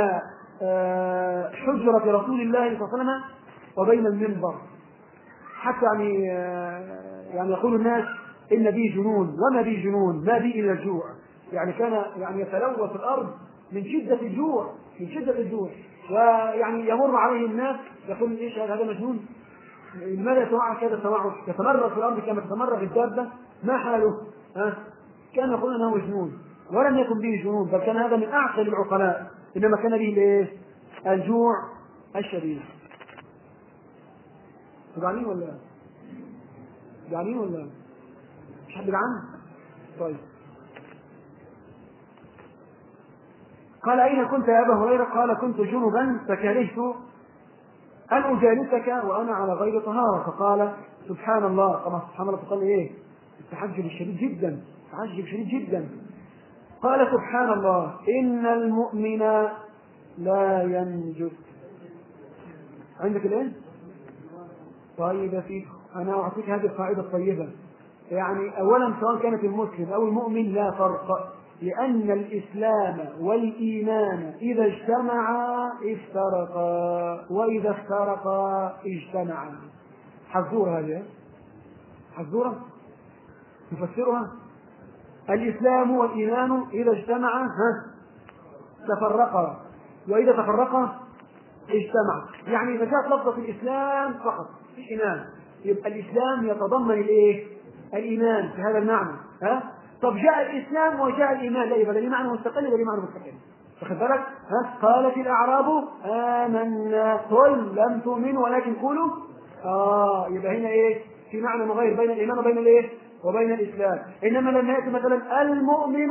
حجرة رسول الله صلى الله عليه وسلم وبين المنبر، حتى يعني يقول الناس إن بي جنون وما بي جنون، ما بي إلا الجوع. يعني كان يتلوى في الأرض من شدة الجوع، ويعني يمر عليه الناس يقول ايش هذا مجنون؟ لماذا يتوعى كذا يتمرغ في الارض كما تتمرغ الدابه؟ ما حاله؟ كان يقول انه مجنون، ولم يكن به جنون، بل كان هذا من اعقل العقلاء، انما كان به الايه؟ الجوع الشديد. جعانين ولا مش حد جعان؟ طيب قال أين كنت يا أبا هريرة؟ قال كنت جنبا فكرهت أن أجالسك وأنا على غير طهارة. فقال سبحان الله. طبعا سبحان الله تقول إيه؟ التحجب شديد جدا. قال سبحان الله إن المؤمن لا ينجس. عندك الآن؟ طيب فيك، أنا أعطيك هذه القاعدة الطيبة. يعني أولا سواء كانت المسلم أو المؤمن لا فرق، لأن الإسلام والإيمان إذا اجتمعا افترقا، وإذا افترقا اجتمعا. حذورها هذه، حذورها نفسرها. الإسلام والإيمان إذا اجتمعا تفرقا، وإذا تفرقا اجتمعا. يعني إذا جاءت لفظة الإسلام فقط في إيمان، يبقى الإسلام يتضمن الإيه؟ الإيمان في هذا المعنى. طب جاء الإسلام وجاء الإيمان، لا يبقى ليه معنى مستقل ولا ليه معنى مستقل. واخد بالك؟ قالت الأعراب آمنا قل لم تؤمنوا ولكن قولوا يبقى هنا إيه؟ في معنى مغاير بين الإيمان وبين الإيه؟ وبين الإسلام. إنما لما يأتي مثلا المؤمن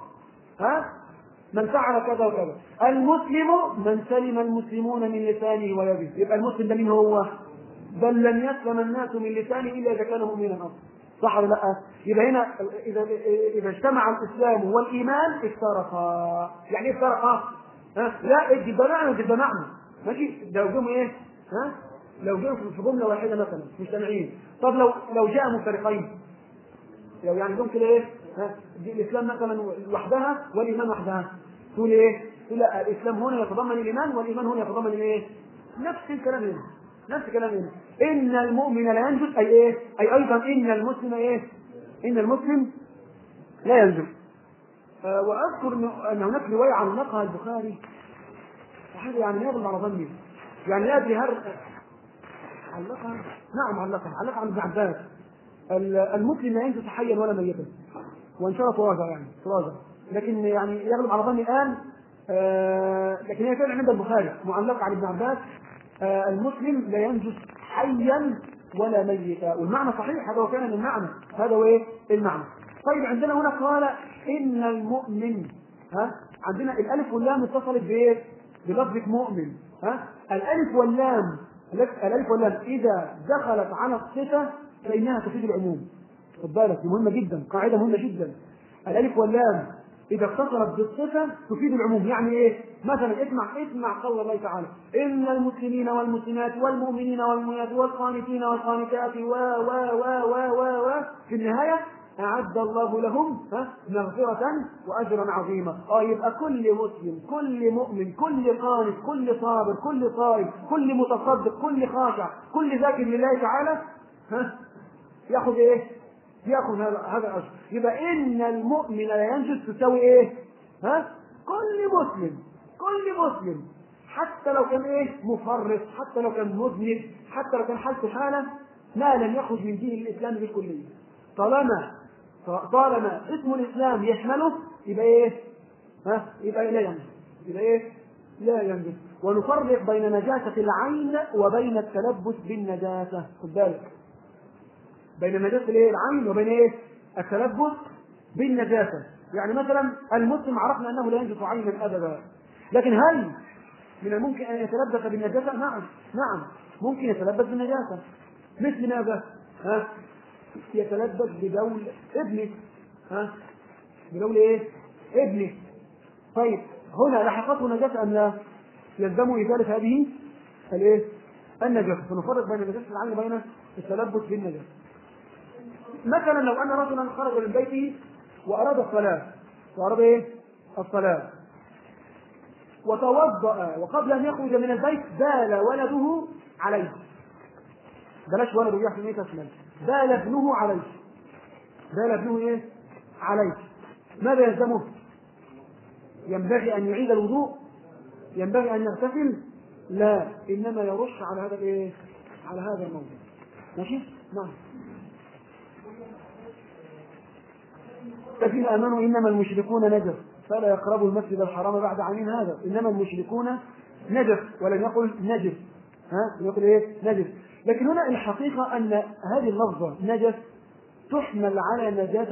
من فعل كذا وكذا، المسلم من سلم المسلمون من لسانه ويده، يبقى المسلم ده مين هو؟ بل لن يسلم الناس من لسانه إلا إذا كان مؤمنا أصلا. صح ولا لا؟ يبقى هنا إذا اجتمع الإسلام والإيمان افترقا. يعني إيه افترقا؟ لا تبقى معنى تبقى معنى ماشي. لو جم إيه؟ لو جم في جملة واحدة مثلا مجتمعين. طب لو جاء مفترقين، لو يعني جم كده إيه؟ الإسلام مثلا وحدها والإيمان وحدها، تقول إيه؟ تقول لا، الإسلام هنا يتضمن الإيمان والإيمان هنا يتضمن الإيه؟ نفس الكلام هنا، نفس الكلام هنا. إن المؤمن لا ينجس، أي إيه؟ أي أيضا إن المسلم إيه؟ إن المسلم لا ينجس. وأذكر أن هناك رواية علقها البخاري، وهذا يعني لا يغلب على ظني، يعني لا أدري هل علقها؟ نعم علقها عن ابن عباس. المسلم لا ينجس حيا ولا ميتا، وإن شاء الله تراجع يعني تراجع، لكن يعني يغلب على ظني الآن. لكن هي فعلا عند البخاري معلقة عن ابن عباس، المسلم لا ينجس حيا ولا ميتا، والمعنى صحيح، هذا هو فعلا المعنى، هذا هو ايه المعنى. طيب عندنا هنا قال ان المؤمن، عندنا الالف واللام اتصلت بايه؟ بلفظ مؤمن. الالف واللام اذا دخلت على الصفه فانها تفيد العموم. خد بالك، دي مهمه جدا، قاعده مهمه جدا. الالف واللام إذا اتصلت بالصفة تفيد العموم. يعني إيه؟ مثلا اسمع قول الله تعالى: إن المسلمين والمسلمات والمؤمنين والمؤمنات والقانتين والقانتات و في النهاية أعد الله لهم مغفرة وأجرا عظيما. يبقى كل مسلم، كل مؤمن، كل قانت، كل صابر، كل صائم، كل متصدق، كل خاشع، كل ذاكر لله تعالى يأخذ إيه؟ يأخذ هذا الأجر. يبقى إن المؤمن لا ينجس تساوي إيه؟ كل مسلم حتى لو كان إيه؟ مفرط، حتى لو كان مذنب، حتى لو كان حالته حالة، ما لم يخرج من دين الإسلام بالكلية. طالما اسم الإسلام يشمله يبقى إيه؟ يبقى لا ينجس. يبقى إيه؟ لا ينجس. ونفرق بين نجاسة العين وبين التلبس بالنجاسة. خد بالك، بين نجاسة العين وبين ايه؟ التلبس بالنجاسة. يعني مثلا المسلم عرفنا انه لا ينجس عينا ابدا، لكن هل من الممكن ان يتلبس بالنجاسة؟ نعم ممكن يتلبس بالنجاسة. مثل ماذا؟ يتلبس ببول ابنه. ببول ايه؟ ابنه. طيب هنا لحقته نجاسة ام لا؟ يلزمه ازالة هذه الايه؟ النجاسة. فنفرق بين نجاسة العين وبين التلبس بالنجاسة. مثلا لو أن رجلا خرج من بيته وأراد الصلاة وتوضأ، وقبل أن يخرج من البيت بال ولده عليه. بلاش ولده يحصل ايه تسلم، بال ابنه عليه. ماذا يلزمه؟ ينبغي أن يعيد الوضوء؟ ينبغي أن يغتسل؟ لا، إنما يرش على هذا الايه؟ على هذا الموضوع. ماشي؟ نعم. الذين آمنوا إنما المشركون نجس فلا يقربوا المسجد الحرام بعد عامهم هذا. إنما المشركون نجس، ولم يقل نجس. يقول إيه؟ نجس. لكن هنا الحقيقة أن هذه اللفظة نجس تحمل على نجاسة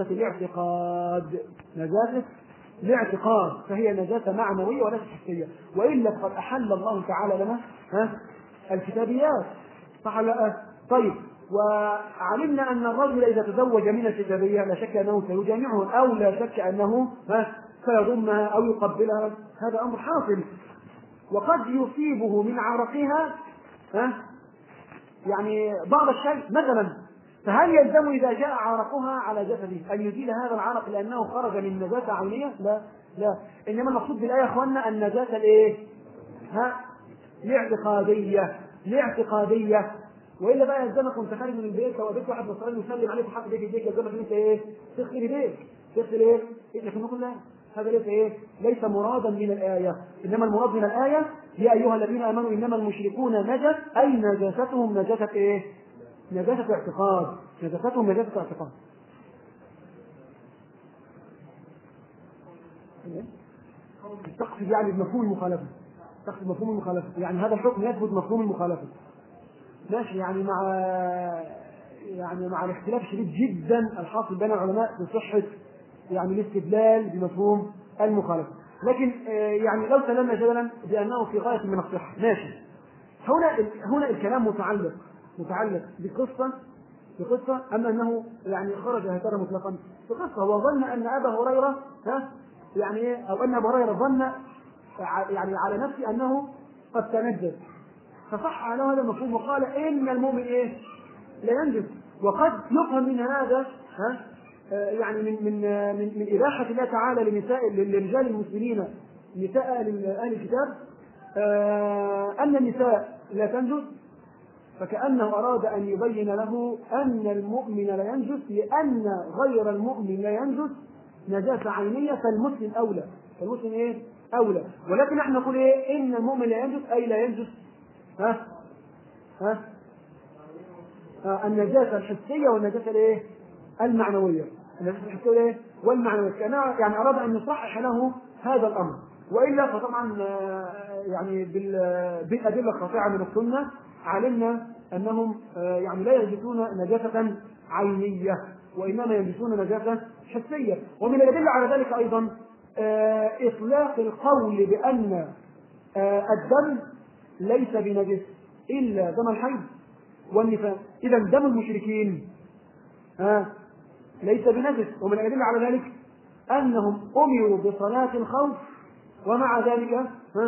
الاعتقاد، فهي نجاسة معنوية وليست حسية. وإلا فقد أحل الله تعالى لنا الكتابيات. صح ولا لا؟ طيب، وعلمنا أن الرجل إذا تزوج من الكتابية لا شك أنه سيجامعه، أو لا شك أنه سيضمها أو يقبلها. هذا أمر حاصل. وقد يصيبه من عرقها يعني بعض الشيء. مثلا فهل يلزم إذا جاء عرقها على جسده أن يزيل هذا العرق لأنه خرج من نجاسة عينية؟ لا لا، إنما المقصود بالآية يا إخواننا النجاسة الإيه؟ ها؟ لاعتقادية. وإلا بقى يلزمك وأنت خارج من البيت لو قابلت واحد نصراني يسلم عليك وحط بيك يديك يلزمك إن أنت إيه؟ تغسل إيديك، تغسل إيه؟ لكن نقول لا، هذا ليس إيه؟ ليس مرادا من الآية، إنما المراد من الآية يا أيها الذين آمنوا إنما المشركون نجس، أي نجاستهم نجاسة إيه؟ نجاسة اعتقاد، نجاستهم نجاسة اعتقاد. تقصد يعني بمفهوم المخالفة، تقصد مفهوم المخالفة، يعني هذا الحكم يثبت مفهوم المخالفة. ماشي، يعني مع الاختلاف الشديد جدا الحاصل بين العلماء في صحة يعني الاستدلال بمفهوم المخالفة، لكن يعني لو سلمنا جدلا بأنه في غاية من الصحة ماشي. هنا الكلام متعلق بقصة أما أنه يعني خرج هكذا مطلقا بقصة، وظن أن أبا هريرة يعني أو أن أبا هريرة ظن يعني على نفسه أنه قد تنجس، فصح له هذا المفهوم وقال إن المؤمن إيه؟ لا ينجس. وقد يفهم من هذا يعني من إباحة الله تعالى لرجال المسلمين نساء أهل الكتاب أن النساء لا تنجس، فكأنه أراد أن يبين له أن المؤمن لا ينجس لأن غير المؤمن لا ينجس نجاسة عينية، فالمسلم أولى، فالمسلم إيه؟ أولى. ولكن نحن نقول إيه؟ إن المؤمن لا ينجس، أي لا ينجس النجاسة الحسية والنجاسة الإيه؟ المعنوية، النجاسة الحسية والإيه؟ والمعنوية، كأنه يعني أراد أن يصحح له هذا الأمر. وإلا فطبعا يعني بالأدلة القاطعة من السنة علمنا أنهم يعني لا ينجسون نجاسة عينية، وإنما ينجسون نجاسة حسية. ومن الأدلة على ذلك أيضا إطلاق القول بأن الدم ليس بنجس إلا دم الحيض والنفاس، إذا دم المشركين ليس بنجس. ومن الأدلة على ذلك أنهم أمروا بصلاة الخوف ومع ذلك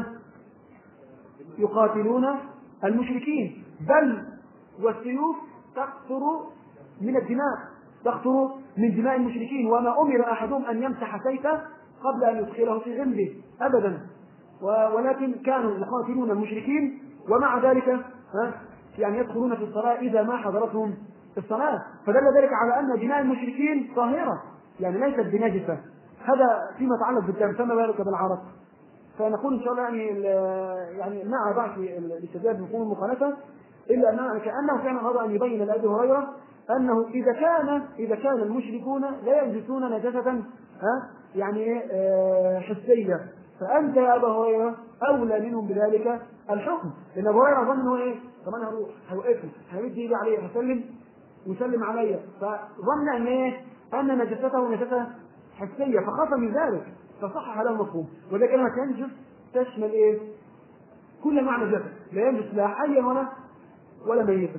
يقاتلون المشركين، بل والسيوف تقطر من الدماء، تقطر من دماء المشركين، وما أمر أحدهم أن يمسح سيفه قبل أن يدخله في غمده أبدا، ولكن كانوا يقاتلون المشركين ومع ذلك يعني يدخلون في الصلاة إذا ما حضرتهم الصلاة، فدل ذلك على أن دماء المشركين طاهرة يعني ليست بنجسة. هذا فيما يتعلق بالدم، فما بالك بالعرق. فنقول إن شاء الله يعني مع ضعف الاستدلال بمفهوم المخالفة، إلا أنه كأنه فعلا أراد أن يبين لأبي هريرة أنه إذا كان المشركون لا ينجسون نجاسة يعني حسية، فأنت يا أبا هريرة أولى منهم بذلك الحكم، لأن أبو هريرة ظن أنه إيه؟ طب أنا هروح هوقفه همد إيدي عليه ويسلم علي، فظن أن إيه؟ أن نجاسته نجاسة حسية، فخاف من ذلك فصحح له المفهوم. وذلك كلمة ينجس تشمل إيه؟ كل معنى جسد، لا ينجس لا حيا ولا ميتا.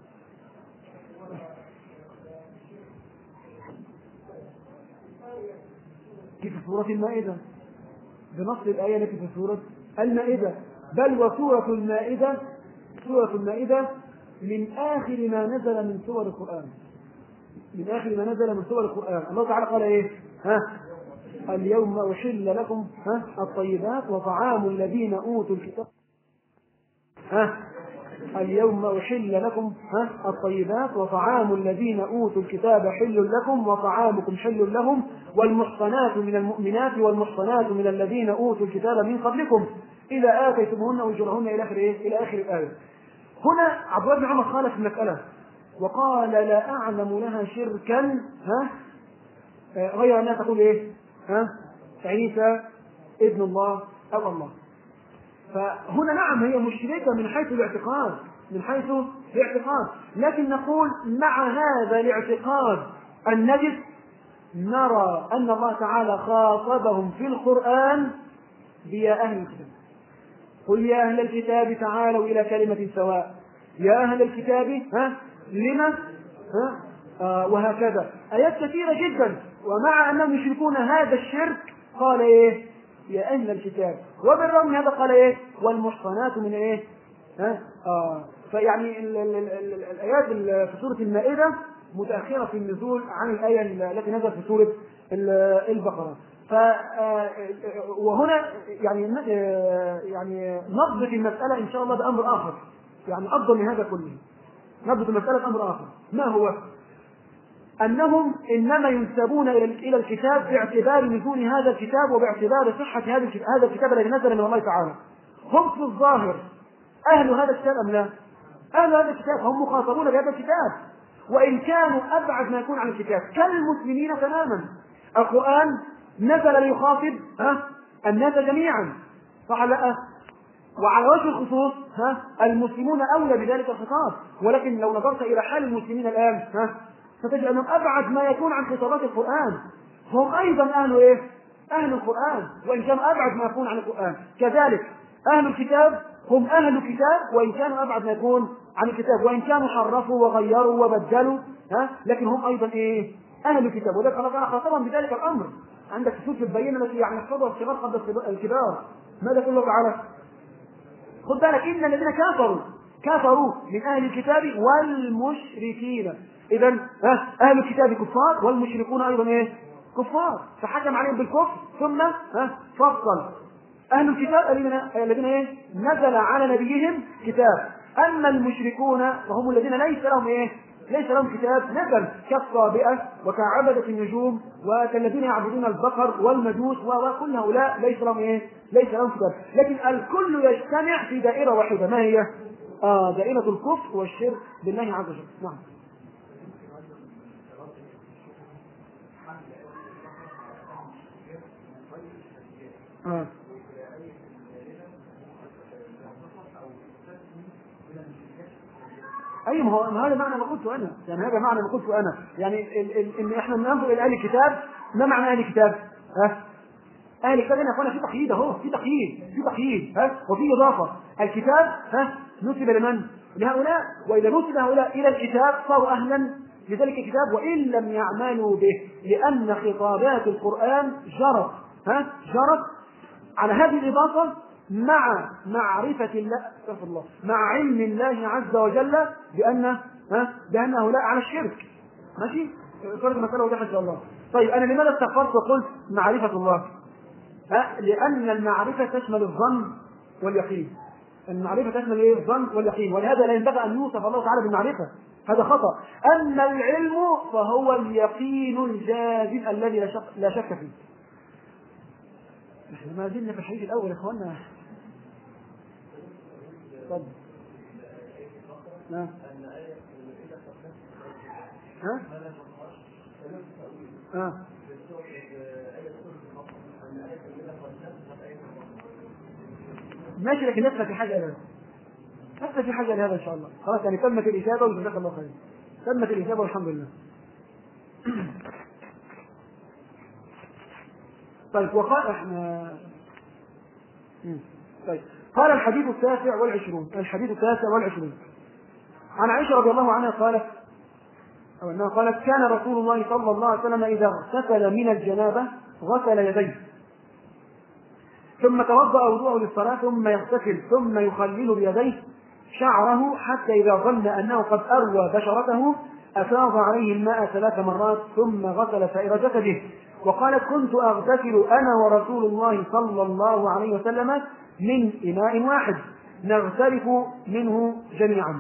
كيف في سورة المائدة بنص الآية التي في سورة المائدة، بل وسورة المائدة من آخر ما نزل من سور القرآن، من آخر ما نزل من سور القرآن. الله تعالى قال إيه؟ اليوم أحل لكم الطيبات وطعام الذين أوتوا الكتاب اليوم أحل لكم الطيبات وطعام الذين أوتوا الكتاب حل لكم وطعامكم حل لهم والمحصنات من المؤمنات والمحصنات من الذين أوتوا الكتاب من قبلكم إذا آتيتموهن أجورهن إلى آخر الآية. هنا عبد الله بن عمر خالف المسألة وقال لا أعلم لها شركا غير أنها تقول إيه؟ عيسى ابن الله أو الله. فهنا نعم هي مشركة من حيث الاعتقاد، لكن نقول مع هذا الاعتقاد النجس نرى أن الله تعالى خاطبهم في القرآن بيا أهل الكتاب، قل يا أهل الكتاب تعالوا إلى كلمة سواء، يا أهل الكتاب لما وهكذا آيات كثيرة جدا. ومع أنهم يشركون هذا الشرك قال إيه؟ يا أهل الكتاب، وبالرغم من هذا قال إيه؟ والمحصنات من إيه؟ فيعني الآيات في سورة المائدة متأخرة في النزول عن الآية التي نزلت في سورة البقرة. وهنا يعني نضبط المسألة إن شاء الله بأمر آخر، يعني أفضل من هذا كله. نضبط المسألة بأمر آخر، ما هو؟ أنهم إنما ينسبون إلى الكتاب باعتبار نزول هذا الكتاب وباعتبار صحة هذا الكتاب الذي نزل من الله تعالى. هم في الظاهر أهل هذا الكتاب أم لا؟ أهل هذا الكتاب، هم مخاطبون بهذا الكتاب، وإن كانوا أبعد ما يكون عن الكتاب كالمسلمين تماما. القرآن نزل ليخاطب الناس جميعا، صح لا؟ وعلى وجه الخصوص المسلمون أولى بذلك الخطاب. ولكن لو نظرت إلى حال المسلمين الآن ستجد أنهم أبعد ما يكون عن خطابات القرآن. هم أيضا أهل إيه؟ أهل القرآن، وإن كانوا أبعد ما يكون عن القرآن. كذلك أهل الكتاب هم أهل الكتاب، وإن كانوا أبعد ما يكون عن الكتاب، وإن كانوا حرفوا وغيروا وبدلوا لكن هم أيضا إيه؟ أهل الكتاب. وذلك الله تعالى خاطبهم بذلك الأمر. عندك سورة البينة التي يعني يحفظها الصغار قبل الكبار. ماذا يقول الله تعالى؟ خد بالك، إن الذين كفروا من أهل الكتاب والمشركين. إذا أهل الكتاب كفار والمشركون أيضا إيه؟ كفار، فحكم عليهم بالكفر ثم فصل. أهل الكتاب الذين إيه؟ نزل على نبيهم كتاب. أما المشركون فهم الذين ليس لهم إيه؟ ليس لهم كتاب نزل، كالصابئة وكعبدة النجوم وكالذين يعبدون البقر والمجوس، وكل هؤلاء ليس لهم إيه؟ ليس لهم كتاب. لكن الكل يجتمع في دائرة واحدة، ما هي؟ دائرة الكفر والشرك بالله عز وجل. نعم. أي ما هو هذا معنى ما قلت أنا، يعني هذا معنى ما قلت أنا، يعني إن إحنا ننظر إلى أهل الكتاب. ما معنى أهل الكتاب؟ أهل الكتاب هنا أخوانا في تقييد، أهو في تقييد وفي إضافة. الكتاب نسب لمن؟ لهؤلاء، وإذا نسب هؤلاء إلى الكتاب صاروا أهلا لذلك الكتاب وإن لم يعملوا به، لأن خطابات القرآن جرت على هذه الإضافة مع معرفة الله، مع علم الله عز وجل بأن هؤلاء على الشرك. ماشي؟ فرد المسألة وضحت إن شاء الله. طيب أنا لماذا استغفرت وقلت معرفة الله؟ لأن المعرفة تشمل الظن واليقين. المعرفة تشمل إيه؟ الظن واليقين، ولهذا لا ينبغي أن يوصف الله تعالى بالمعرفة، هذا خطأ. أما العلم فهو اليقين الجازم الذي لا شك فيه. احنا ما زلنا في الحديث الأول يا إخواننا. طب ماشي، لكن نفسك في حاجة لهذا إن شاء الله. خلاص يعني تمت الإجابة وجزاك الله خير. تمت الإجابة والحمد لله. طيب وقال احنا طيب قال الحديث التاسع والعشرون عن عائشة رضي الله عنها قالت أنها قالت: كان رسول الله صلى الله عليه وسلم إذا اغتسل من الجنابة غسل يديه ثم توضأ وضوءه للصلاة ثم يغتسل ثم يخلل بيديه شعره حتى إذا ظن أنه قد أروى بشرته أفاض عليه الماء 3 مرات ثم غسل سائر جسده. وقالت: كنت أغتسل أنا ورسول الله صلى الله عليه وسلم من إناء واحد نغترف منه جميعا.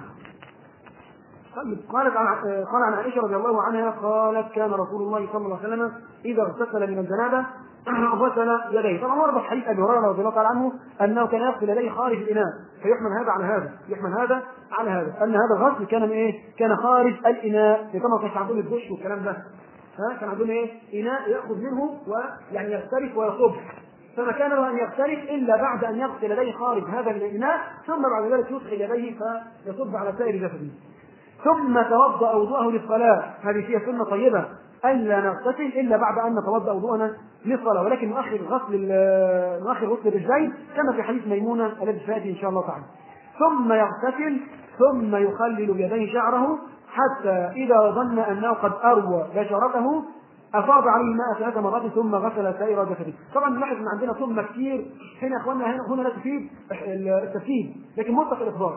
قال عن عائشة رضي الله عنها قالت: كان رسول الله صلى الله عليه وسلم إذا اغتسل من الجنابة غسل يديه. طبعا ورد حديث أبي هريرة رضي الله تعالى عنه أنه كان يغسل يديه خارج الإناء، فيحمل هذا على هذا، أن هذا الغسل كان من إيه؟ كان خارج الإناء، كما كان عندهم الدش والكلام ده. كان عندهم إيه؟ إناء يأخذ منه ويعني يغترف ويصب، فما كان له أن يغترف إلا بعد أن يغسل يديه خارج هذا الإناء، ثم بعد ذلك يدخل يديه فيصب على سائر جسده. ثم توضأ وضوءه للصلاة. هذه فيها سنة طيبة، ألا نغتسل إلا بعد أن نتوضأ وضوءنا للصلاة، ولكن نؤخر غسل الرجلين كما في حديث ميمونة الذي سيأتي إن شاء الله تعالى. ثم يغتسل ثم يخلل بيديه شعره حتى إذا ظن أنه قد أروى بشرته أفاض عليه الماء 3 مرات ثم غسل سائر جسده. طبعا نلاحظ ان عندنا ثم كثير هنا يا اخواننا، هنا لا تفيد التفسير لكن مطلق الإخبار.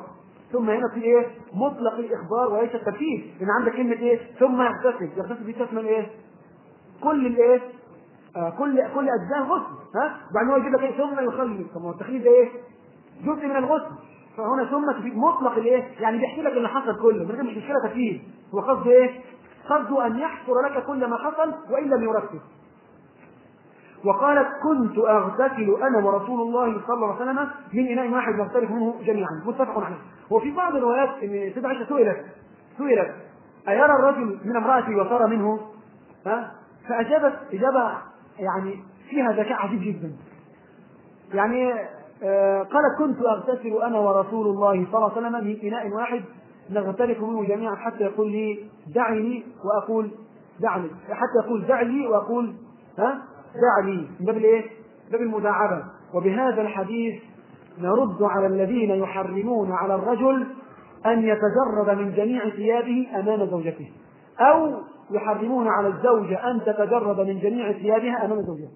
ثم هنا في ايه؟ مطلق الاخبار وليس الترتيب، لان عندك كلمه ايه؟ ثم يغتسل دي تشمل ايه؟ كل الايه؟ كل اجزاء الغسل. وبعدين هو يجيب لك ايه؟ ثم يخلل. طب ما التخليل ده ايه؟ جزء من الغسل. فهنا ثم تفيد مطلق الايه؟ يعني بيحكي لك اللي حصل كله من غير مش مشكله تفيد. هو قصده ايه؟ قصده ان يحصر لك كل ما حصل وان لم يرتب. وقالت كنت اغتسل انا ورسول الله صلى الله عليه وسلم من اناء واحد نغترف منه جميعا، متفق عليه. وفي بعض الروايات ان سيدة عائشة سئلت ايرى الرجل من امرأته وصار منه؟ فاجابت اجابه يعني فيها ذكاء عجيب جدا. يعني قالت كنت اغتسل انا ورسول الله صلى الله عليه وسلم من اناء واحد نغترف منه جميعا حتى يقول لي دعني واقول دعني، حتى يقول دعني واقول دعني، من باب الايه؟ باب المداعبه. وبهذا الحديث نرد على الذين يحرمون على الرجل ان يتجرد من جميع ثيابه امام زوجته، او يحرمون على الزوجه ان تتجرد من جميع ثيابها امام زوجها.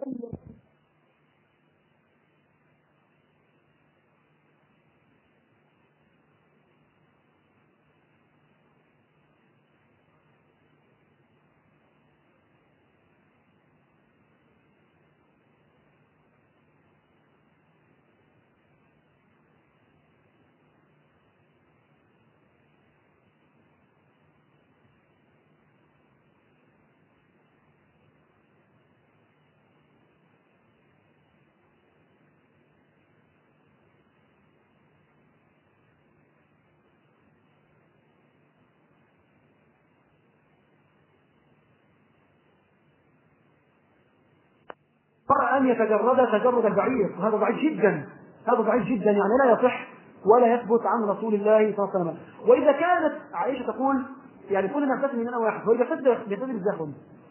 أن يتجرد تجرد البعير، وهذا ضعيف جدا، هذا ضعيف جدا، يعني لا يصح ولا يثبت عن رسول الله صلى الله عليه وسلم. وإذا كانت عائشة تقول يعني كنا نغتسل من أنا واحد، وإذا يغتسل الزخم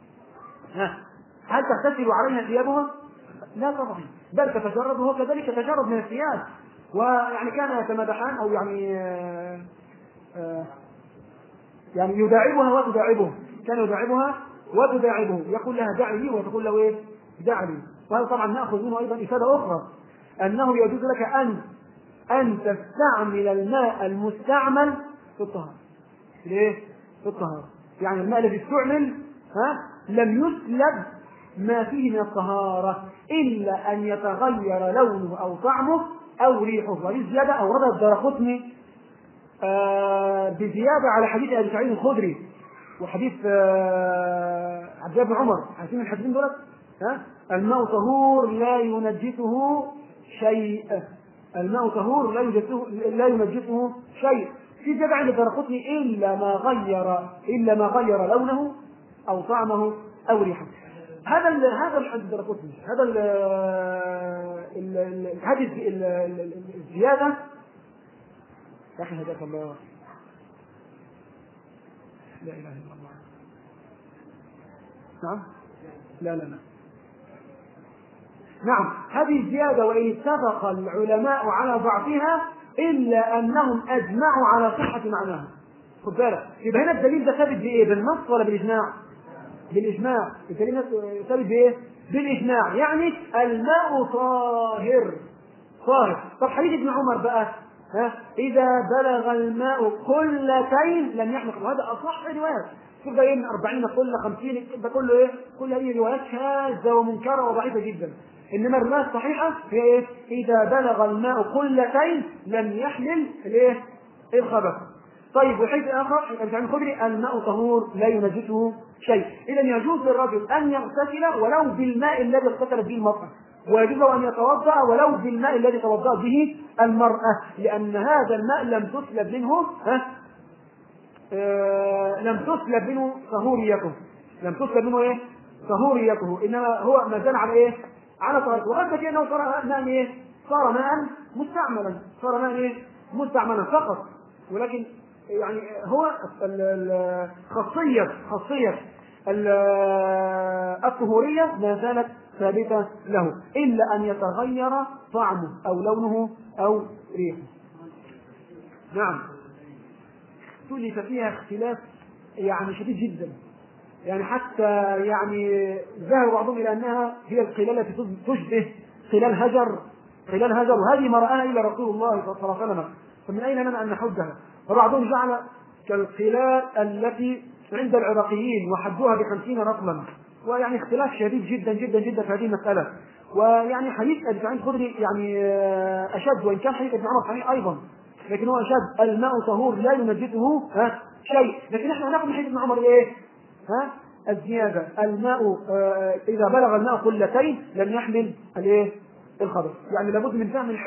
هل تغتسل عليها ثيابها؟ لا طبعا، بل تتجرد وهو كذلك يتجرد من الثياب. ويعني كان يتمادحان أو يعني يداعبها وتداعبه، كان يداعبها وتداعبه، يقول لها دعي لي وتقول له ايه؟ دع لي. وهذا طبعا ناخذ منه ايضا افاده اخرى، انه يجوز لك ان تستعمل الماء المستعمل في الطهاره. ليه؟ في الطهاره يعني الماء الذي استعمل لم يسلب ما فيه من الطهاره الا ان يتغير لونه او طعمه او ريحه. وهذه زياده اوردها الدارقطني بزياده على حديث ابي سعيد الخدري وحديث عبد الله بن عمر. عارفين الحديثين دول؟ الماء طهور لا ينجسه شيء، الماء طهور لا ينجسه شيء. في زياده عند الدارقطني الا ما غير لونه او طعمه او ريحه. هذا الحديث الدارقطني، هذه الزياده يا اخي هداك الله، لا اله الا الله. نعم لا نعم، هذه الزيادة وإن اتفق العلماء على ضعفها إلا أنهم أجمعوا على صحة معناها. خد بالك، يبقى هنا الدليل ده ثابت بإيه؟ بالنص ولا بالإجماع؟ بالإجماع. الدليل ثابت بإيه؟ بالإجماع، يعني الماء طاهر. طب حديث ابن عمر بقى إذا بلغ الماء قلتين لم يحمل، وهذا أصح رواية. شوف ده ايه من 40 قله 50 ده كله ايه؟ كل هذه روايات شاذه ومنكره وضعيفه جدا. انما الروايه الصحيحه هي ايه؟ اذا بلغ الماء قلتين لم يحمل الايه؟ الخبث. طيب وحيث اخر عن الخدري الماء طهور لا ينجسه شيء. اذا يجوز للرجل ان يغتسل ولو بالماء الذي اغتسلت به المراه، ويجوز له ان يتوضا ولو بالماء الذي توضات به المراه، لان هذا الماء لم تسلب منه طهوريته، لم تسلب منه ايه؟ طهوريته، انما هو ما زال على ايه؟ على طهارته. وقد كان انه صار ماء ايه؟ صار ماء مستعملا، صار ماء ايه؟ مستعملا فقط. ولكن يعني هو خاصية الطهورية ما زالت ثابتة له إلا أن يتغير طعمه أو لونه أو ريحه. نعم، تؤلف فيها اختلاف يعني شديد جدا، يعني حتى يعني ذهب بعضهم الى انها هي القلال التي تشبه قلال هجر، وهذه ما راها الا رسول الله صلى الله عليه وسلم. فمن أين لنا أن نحدها؟ وبعضهم جعل كالقلال التي عند العراقيين وحدوها ب50 رطلا، ويعني اختلاف شديد جدا جدا جدا في هذه المسألة. ويعني حديث أبي سعيد الخدري يعني أشد، وإن كان حديث ابن عمر صحيح أيضا لكن هو أشد، الماء طهور لا ينجسه شيء. لكن احنا هناخذ من حديث ابن عمر ايه؟ الزيادة، الماء إذا بلغ الماء قلتين لم يحمل الايه؟ الخبث. يعني لابد من فهم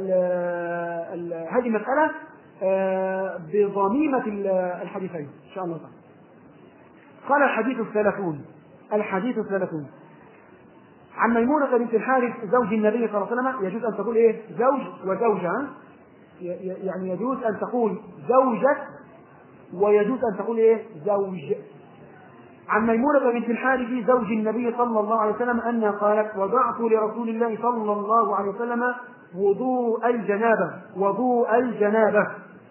هذه المسألة بضميمة الحديثين إن شاء الله تعالى. قال الحديث الثلاثون عن ميمونة بنت الحارث زوج النبي صلى الله عليه وسلم. يجوز أن تقول إيه؟ زوج وزوجة، يعني يجوز أن تقول زوجة ويجوز أن تقول إيه؟ زوج. عن ميمونة بنت الحارث زوج النبي صلى الله عليه وسلم أنها قالت: وضعت لرسول الله صلى الله عليه وسلم وضوء الجنابة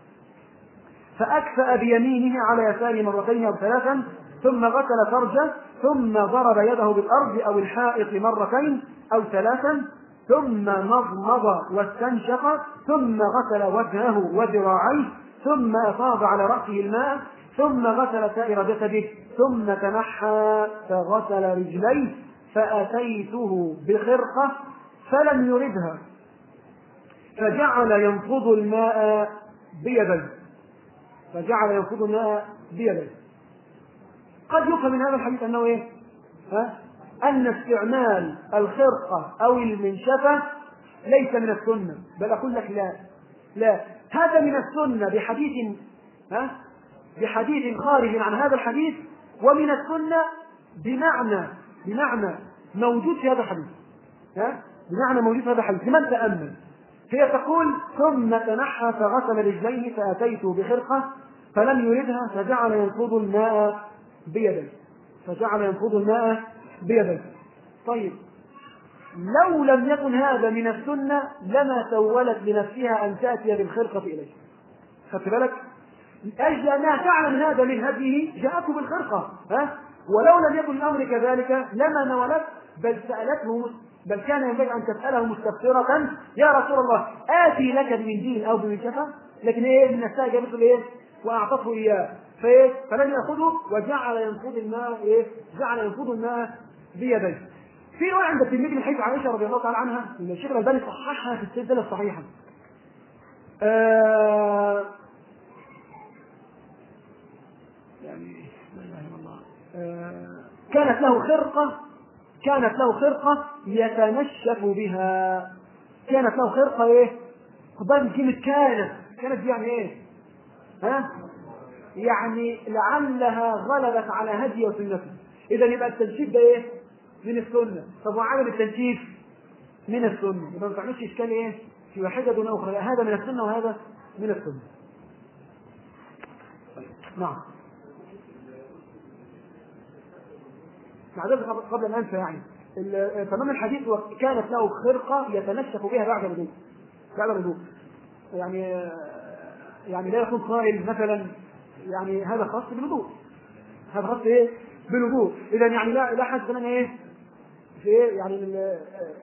فأكفأ بيمينه على يساره مرتين أو ثلاثا، ثم غسل فرجه، ثم ضرب يده بالأرض أو الحائط مرتين أو ثلاثا، ثم مضمض واستنشق، ثم غسل وجهه وذراعيه، ثم أفاض على رأسه الماء، ثم غسل سائر جسده، ثم تنحى فغسل رجليه، فأتيته بخرقة فلم يردها فجعل ينفض الماء بيديه. قد يفهم من هذا الحديث أنه إيه؟ أن استعمال الخرقة أو المنشفة ليس من السنة، بل أقول لك لا، هذا من السنة بحديث خارج عن هذا الحديث، ومن السنة بمعنى موجود في هذا الحديث، بمعنى موجود في هذا الحديث لمن تأمل. هي تقول: ثم تنحى فغسل رجليه فأتيته بخرقة فلم يردها فجعل ينفض الماء بيده. طيب، لو لم يكن هذا من السنة لما سولت لنفسها أن تأتي بالخرقة إليه. خدت بالك؟ أجل أنها تعلم هذا من هديه جاءته بالخرقة، ولو لم يكن الأمر كذلك لما نولت، بل كان ينبغي أن تسأله مستفسرة: يا رسول الله آتي لك بمنديل أو بمنشفة؟ لكن من نفسها جابت له وأعطته إياه فلم يأخذه وجعل ينفض الماء بيديه. في رواية عند الترمذي من حديث عائشة رضي الله تعالى عنها ان الشيخ الألباني صححها في السلسلة الصحيحة. يعني لا اله الا الله. كانت له خرقة يتنشف بها. كانت له خرقة خبان كلمة كانت دي يعني ايه؟ يعني لعلها غلبت على هدي وسنته. اذا يبقى التنشيف ده من السنة. طب وعدم التنشيف من السنة، يبقى ما تعملش اشكال في واحدة دون اخرى، هذا من السنة وهذا من السنة. نعم. معذرة قبل ان انسى، يعني تمام الحديث: وكانت له خرقة يتنشف بها بعد الوضوء. يعني لا يكون قائل مثلا يعني هذا خاص بالوضوء، هذا خاص بالوضوء. اذا يعني لا حاجة لنا في يعني